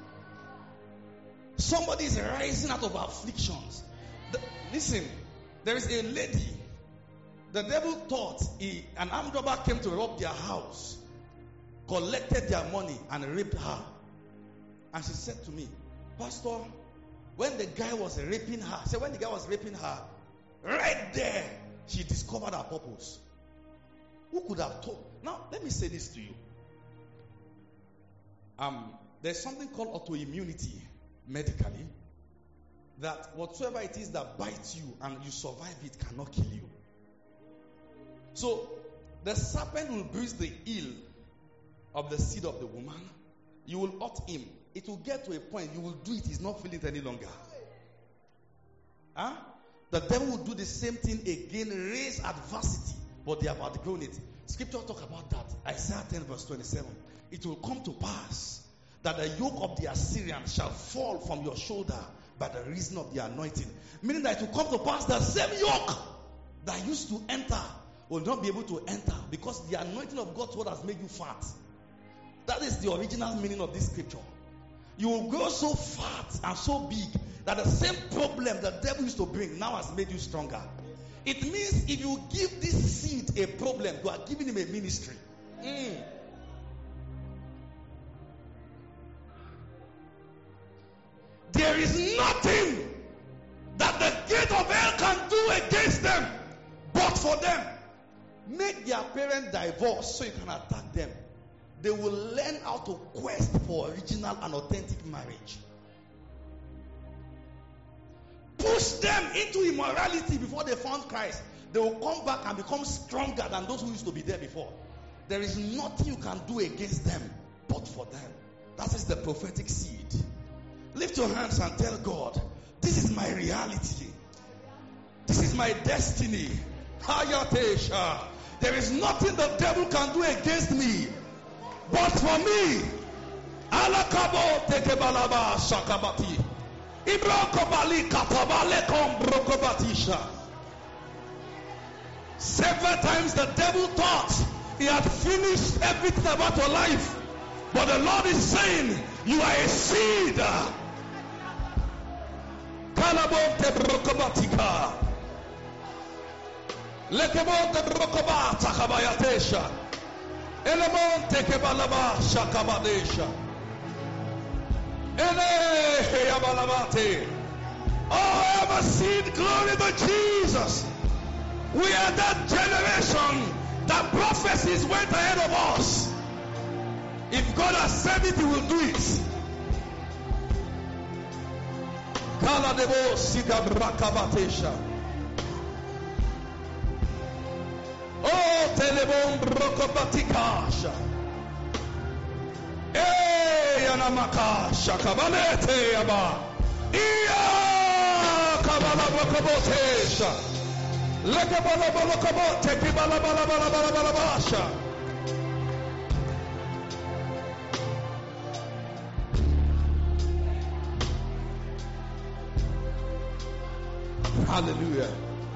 Somebody is rising out of afflictions. The, listen, there is a lady. The devil thought he, an armed robber came to rob their house, collected their money and raped her. And she said to me, Pastor, when the guy was raping her, said when the guy was raping her, right there, she discovered her purpose. Who could have told? Now, let me say this to you. Um, there's something called autoimmunity medically, that whatsoever it is that bites you and you survive it cannot kill you. So, the serpent will bruise the heel of the seed of the woman. You will hurt him. It will get to a point you will do it, he's not feeling it any longer. Huh? The devil will do the same thing again, raise adversity, but they have outgrown it. Scripture talk about that. Isaiah ten verse twenty-seven. It will come to pass that the yoke of the Assyrian shall fall from your shoulder by the reason of the anointing. Meaning that it will come to pass the same yoke that used to enter will not be able to enter because the anointing of God's word has made you fat. That is the original meaning of this scripture. You will grow so fat and so big that the same problem the devil used to bring now has made you stronger. It means if you give this seed a problem, you are giving him a ministry. Mm. There is nothing that the gate of hell can do against them but for them. Make their parents divorce so you can attack them. They will learn how to quest for original and authentic marriage. Push them into immorality before they found Christ. They will come back and become stronger than those who used to be there before. There is nothing you can do against them but for them. That is the prophetic seed. Lift your hands and tell God, this is my reality. This is my destiny. Hayatesha. There is nothing the devil can do against me but for me. Alakabo tekebalaba shakabati. Ibrokobali katabale kombrokobatisha. Several times the devil thought he had finished everything about your life. But the Lord is saying, you are a seed. Kalabo tebrokobatika. Lekebo tebrokobata kabayatesha. Elemonte kebalaba shakabadesha. Ele yabalabate. Oh, I am a seed. Glory to Jesus. We are that generation that prophecies went ahead of us. If God has said it, He will do it. Kala debo sida brakabatesha. Oh, telebon brokobatikasha. Eh, yanamaka shakabalete yaba. Iya kabala brokobotesha. Lekabala balokobote kibala bala bala bala bala basha. Hallelujah.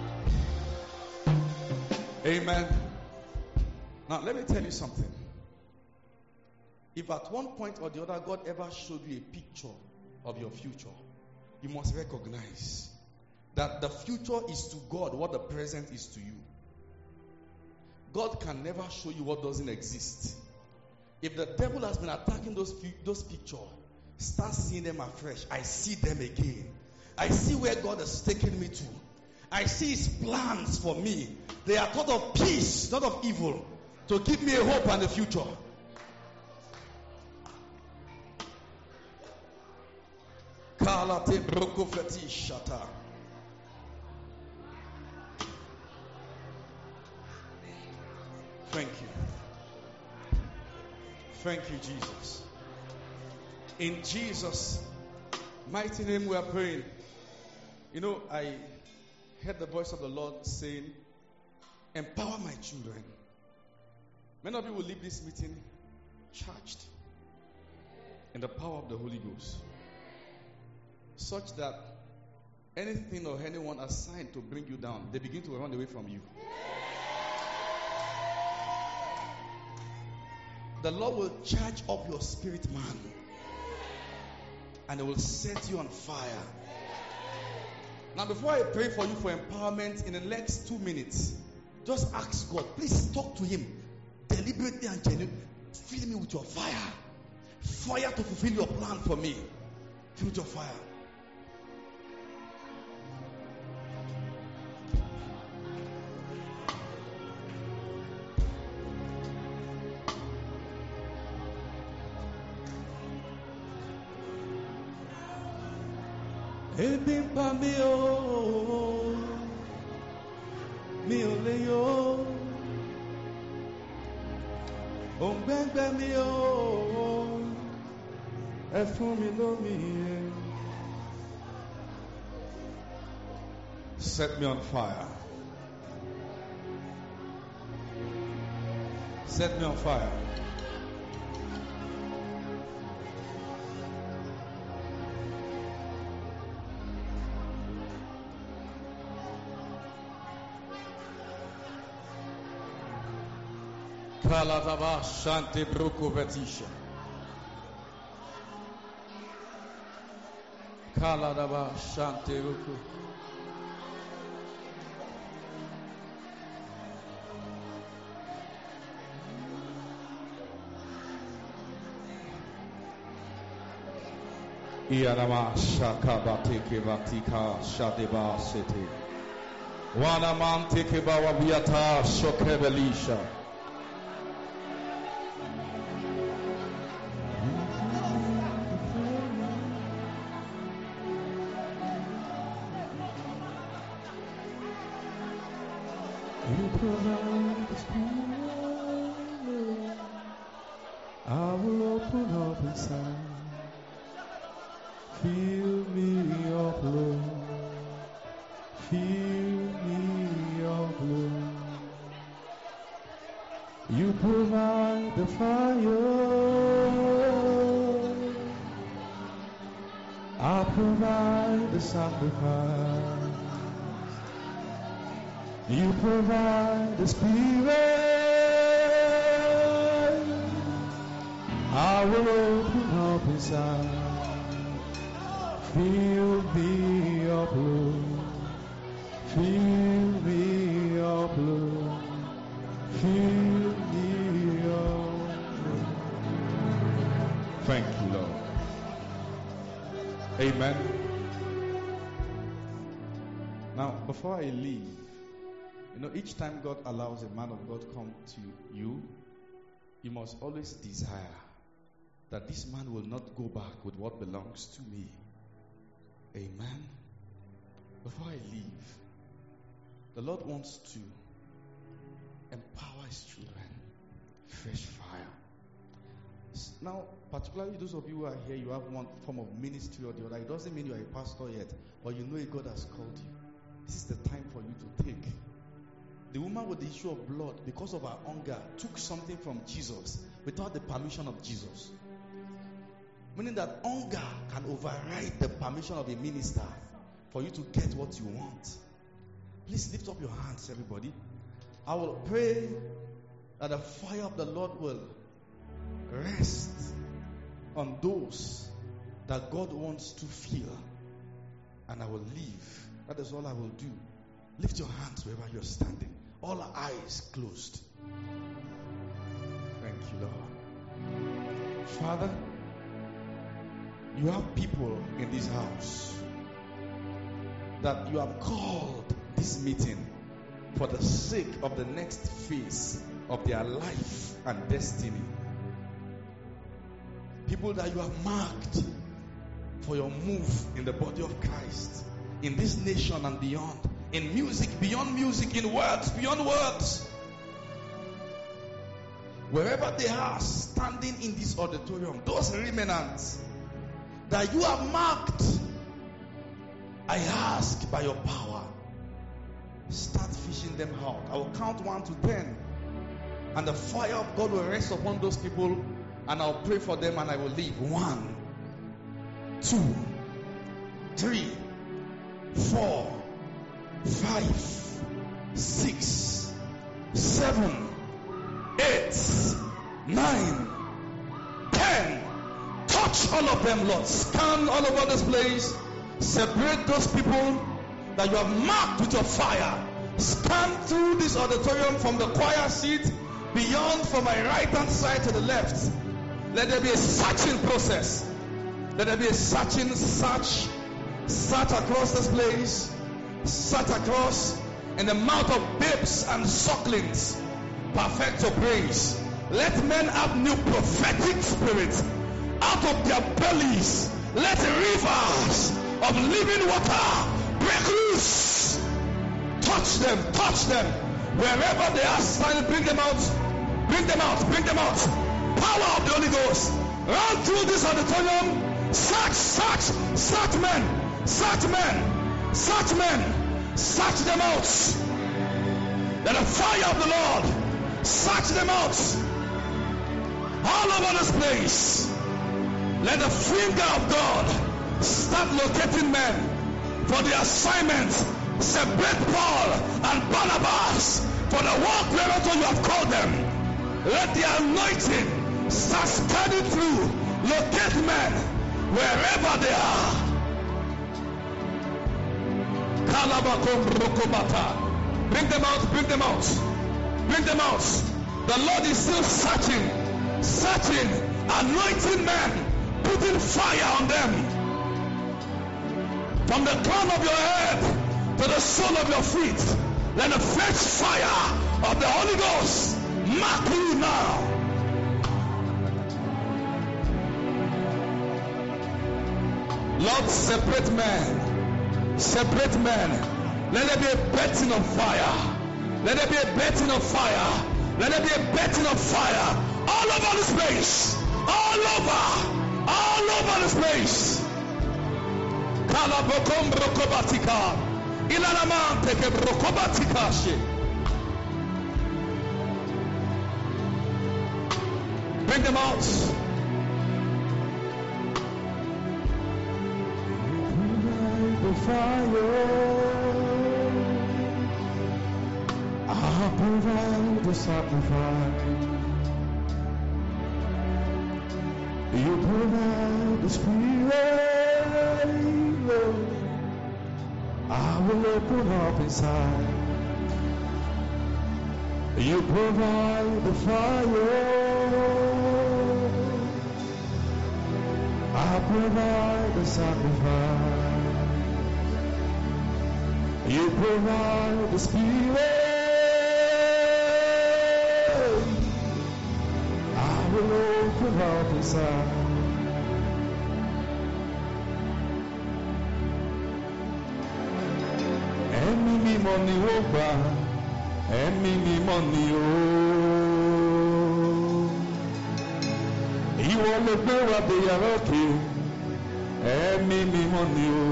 Amen. Now let me tell you something. If at one point or the other God ever showed you a picture of your future, you must recognize that the future is to God what the present is to you. God can never show you what doesn't exist. If the devil has been attacking those those pictures, start seeing them afresh. I see them again. I see where God has taken me to. I see His plans for me. They are thought of peace, not of evil, to give me a hope and a future. Kalate brokofeti shata. Thank you, Jesus. In Jesus' mighty name we are praying. You know, I heard the voice of the Lord saying, empower my children. Many of you will leave this meeting charged in the power of the Holy Ghost, such that anything or anyone assigned to bring you down, they begin to run away from you. The Lord will charge up your spirit man, and it will set you on fire. Now, before I pray for you for empowerment in the next two minutes, just ask God, please talk to Him deliberately and genuinely. Fill me with your fire. Fire to fulfill your plan for me. Fill me with your fire. Ebi pa mi o, mi o le yo. Òǹgbẹ́ngbẹ́ mi o, ẹ fún mi lómi. Set me on fire. Set me on fire. Kaladaba Shante Bruku Vetisha. Kaladaba Shante Ruku. Iyanama Shakabate Kevatika Shadeba City. Wanamante Kebawabiata Shokebelisha. I will open up inside. Fill me up, Lord. Fill me up, Lord. You provide the fire. I provide the sacrifice. You provide the Spirit. I will open up inside. Fill me up, Lord. Fill me up, Lord. Fill me up, Lord. Thank you, Lord. Amen. Now, before I leave, you know, each time God allows a man of God come to you, you must always desire that this man will not go back with what belongs to me. Amen. Before I leave, the Lord wants to empower His children. Fresh fire. Now, particularly those of you who are here, you have one form of ministry or the other. It doesn't mean you are a pastor yet, but you know God has called you. This is the time for you to take. The woman with the issue of blood, because of her hunger, took something from Jesus without the permission of Jesus. Meaning that hunger can override the permission of a minister for you to get what you want. Please lift up your hands, everybody. I will pray that the fire of the Lord will rest on those that God wants to feel. And I will leave. That is all I will do. Lift your hands wherever you're standing. All our eyes closed. Thank you, Lord. Father, you have people in this house that you have called this meeting for the sake of the next phase of their life and destiny. People that you have marked for your move in the body of Christ, in this nation and beyond, in music, beyond music, in words, beyond words. wherever they are standing in this auditorium, those remnants that you have marked, I ask by your power, start fishing them out. I will count one to ten, and the fire of God will rest upon those people, and I'll pray for them and I will leave. One, two, three, four, five, six, seven, eight, nine, ten. Touch all of them, Lord. Scan all over this place. Separate those people that you have marked with your fire. Scan through this auditorium from the choir seat, beyond, from my right hand side to the left. Let there be a searching process. Let there be a searching search. Search across this place. Search across in the mouth of babes and sucklings. Perfect your praise. Let men have new prophetic spirit. Out of their bellies, let rivers of living water break loose. Touch them, touch them. Wherever they are standing, bring them out. Bring them out, bring them out. Power of the Holy Ghost. Run through this auditorium. Search, search, search men. Search men. Search men. Search them out. Let the fire of the Lord search them out. All over this place. Let the finger of God start locating men for the assignment. Separate Paul and Barnabas for the work wherever you have called them. Let the anointing start scanning through. Locate men wherever they are. Bring them out, bring them out. Bring them out. The Lord is still searching, searching, anointing men. Putting fire on them. From the crown of your head to the sole of your feet. Let the fresh fire of the Holy Ghost mark you now. Lord, separate men. Separate men. Let there be a betting of fire. Let there be a betting of fire. Let there be a betting of fire. All over this place. All over. All over this place. Kalabokom brokobatika. Ilalamante ke brokobatika she. Bring them out. The fire. I provide the sacrifice. You provide the spirit, Lord. I will open up inside. You provide the fire. I provide the sacrifice. You provide the spirit. I will open up inside. Ẹ̀mí mímọ́ ni ó gbà, ẹ̀mí mímọ́ ni ó. Ìwọ ló gbé wa dé yàrá òkè, ẹ̀mí mímọ́ ni ó.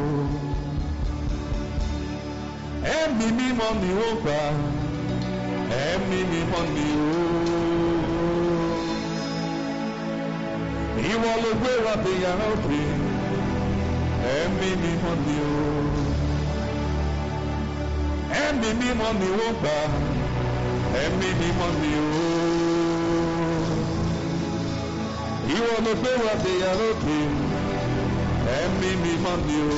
Ẹ̀mí mímọ́ ni ó gbà, ẹ̀mí mímọ́ ni ó. Ìwọ ló gbé wa dé yàrá òkè, ẹ̀mí mímọ́ ni ó. Ẹ̀mí mímọ́ ni ó gbà, ẹ̀mí mímọ́ ni ó. Ìwọ ló gbé wa dé yàrá òkè, ẹ̀mí mímọ́ ni ó.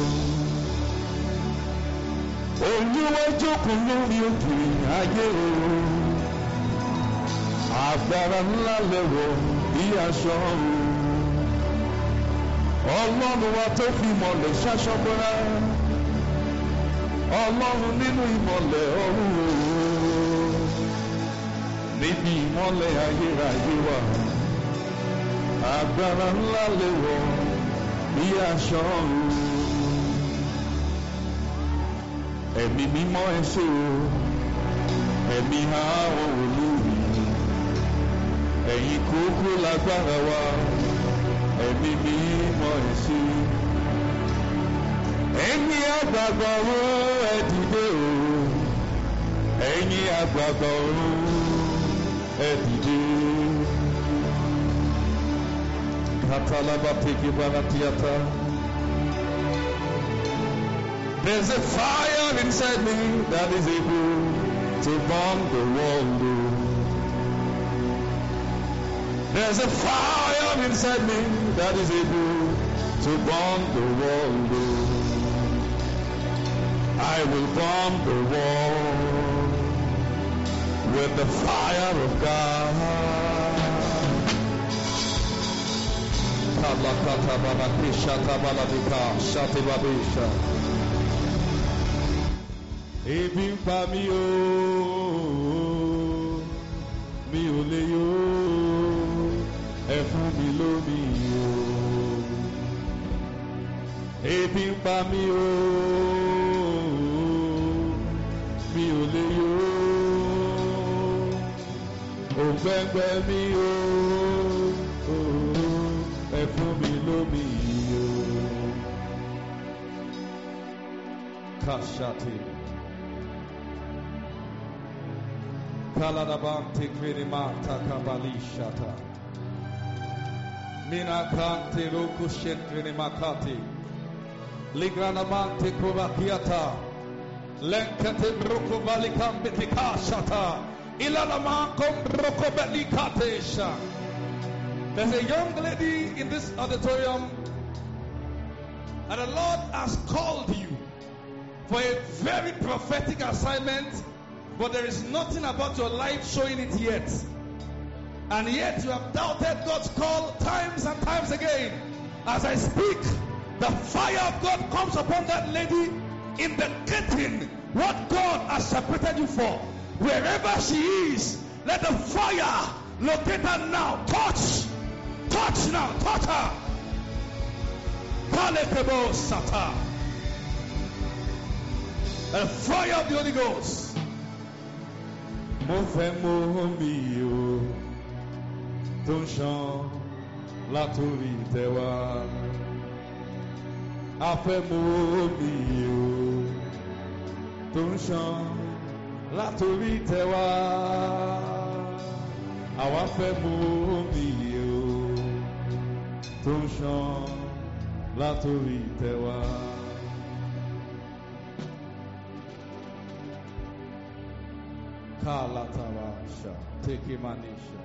Olúwa jókòó lórí òkè ayé o. Agbára ńlá lẹ̀wọ̀ bí aṣọ o. Ọlọ́run wa tó fi ìmọ̀lẹ̀ ṣaṣọ bọ́ra. Ọlọ́run nínú ìmọ̀lẹ̀ ọ̀run o. Níbi ìmọ̀lẹ̀ ayérayé wà. Agbára ńlá lẹ̀wọ̀ bí aṣọ o. Ẹ̀mí mímọ́ ẹ ṣé o. Ẹ̀mí àwọn olórí. ẹ̀yin kúkú lágbára wa ẹ̀mí mímọ́ èsì. ẹ̀yin àgbààgbà ọ̀run ẹ dìde o ẹ̀yin àgbààgbà ọ̀run ẹ dìde. Katalaba teki balatiata. There's a fire inside me that is able to burn the world. There's a fire inside me that is able to burn the world. I will burn the world with the fire of God. Ebi ń pa mí o, mi ò lè yó, ẹ fún mi lómi o. Ebi ń pa mí o, mi ò lè yó, ògbẹ́ngbẹ́ mi o, ẹ fún mi lómi o. Kashati. Kaladabante krenimata kabalishata. Minakante rokushentrenemakati. Ligranamante krovakiata. Lenkate brokovalikambekashata. Ilalamankom brokobelikatesha. There's a young lady in this auditorium, and the Lord has called you for a very prophetic assignment, but there is nothing about your life showing it yet. And yet you have doubted God's call times and times again. As I speak, the fire of God comes upon that lady, indicating what God has separated you for. Wherever she is, let the fire locate her now. Touch! Touch now! Touch her! Kalekebo Sata. The fire of the Holy Ghost. Mo fẹ́ mọ mi o tó ń ṣàn látòrí tẹwa. A fẹ́ mọ mi o tó ń ṣàn látòrí tẹwa. Àwa fẹ́ mọ mi o tó ń ṣàn látòrí tẹwa. Kalatabasha, take manisha.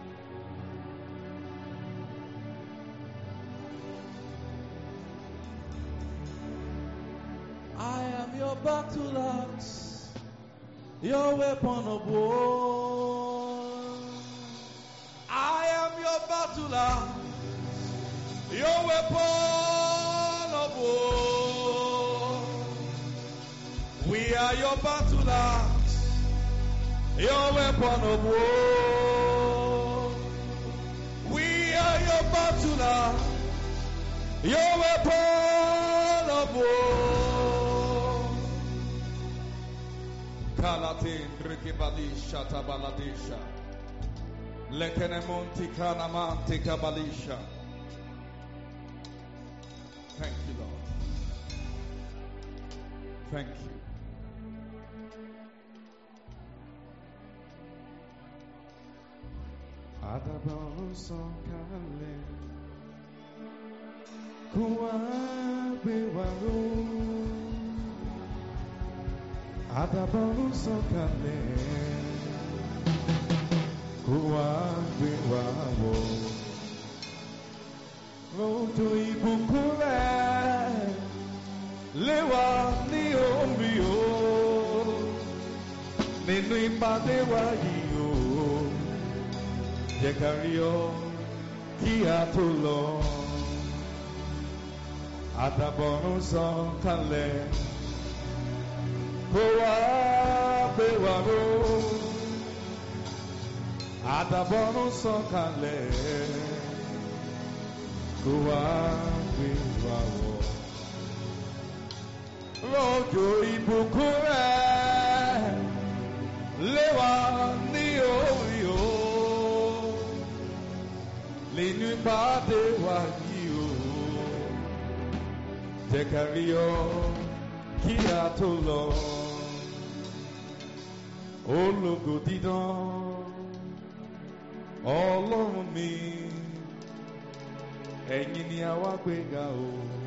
I am your battle axe, your weapon of war. I am your battle axe, your weapon of war. We are your battle axe. Your weapon of war. We are your battle axe. Your weapon of war. Kalatin Rikibalisha Tabaladisha. Lekenemonti Kanamanti Kabalisha. Thank you, Lord. Thank you. Adabon sonkale kuwa bewaru. Adabon sonkale kuwa bewaru. Rojo ibukure lewa ni omi o nínú ìpàdé wa yìí o. Jẹ́ ká rí ọ kí a tó lọ. Àdàbọ̀rún sọ̀kalẹ̀ kó wá gbé wa ró. Àdàbọ̀rún sọ̀kalẹ̀ kó wá gbé wa wọ̀. Rọ̀jò ìbùkún rẹ̀ lé wa ní orí o. ìpàdé wa yìí o. Jẹ́ ká rí ọ kí a tó lọ. Ológo dídán, Ọlọ́run mi, ẹ̀yin ni àwa gbéga o.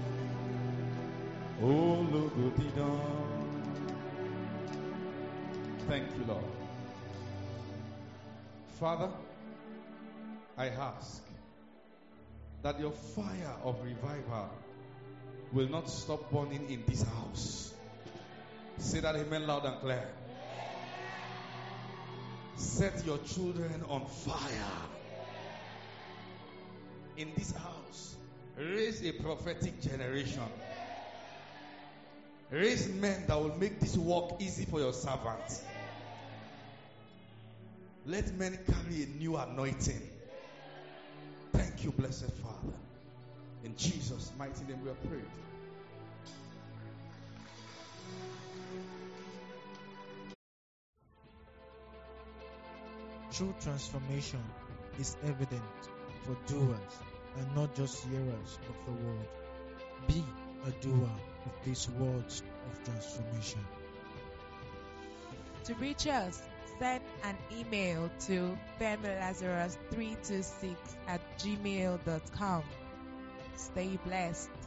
Ológo dídán. Thank you, Lord. Father, I ask that your fire of revival will not stop burning in this house. Say that amen loud and clear. Set your children on fire. In this house, raise a prophetic generation. Raise men that will make this work easy for your servants. Let men carry a new anointing. Thank you, blessed Father. In Jesus' mighty name we have prayed. True transformation is evident for doers and not just hearers of the word. Be a doer of these words of transformation. To reach us, send an email to femi lazarus three two six at gmail dot com. Stay blessed.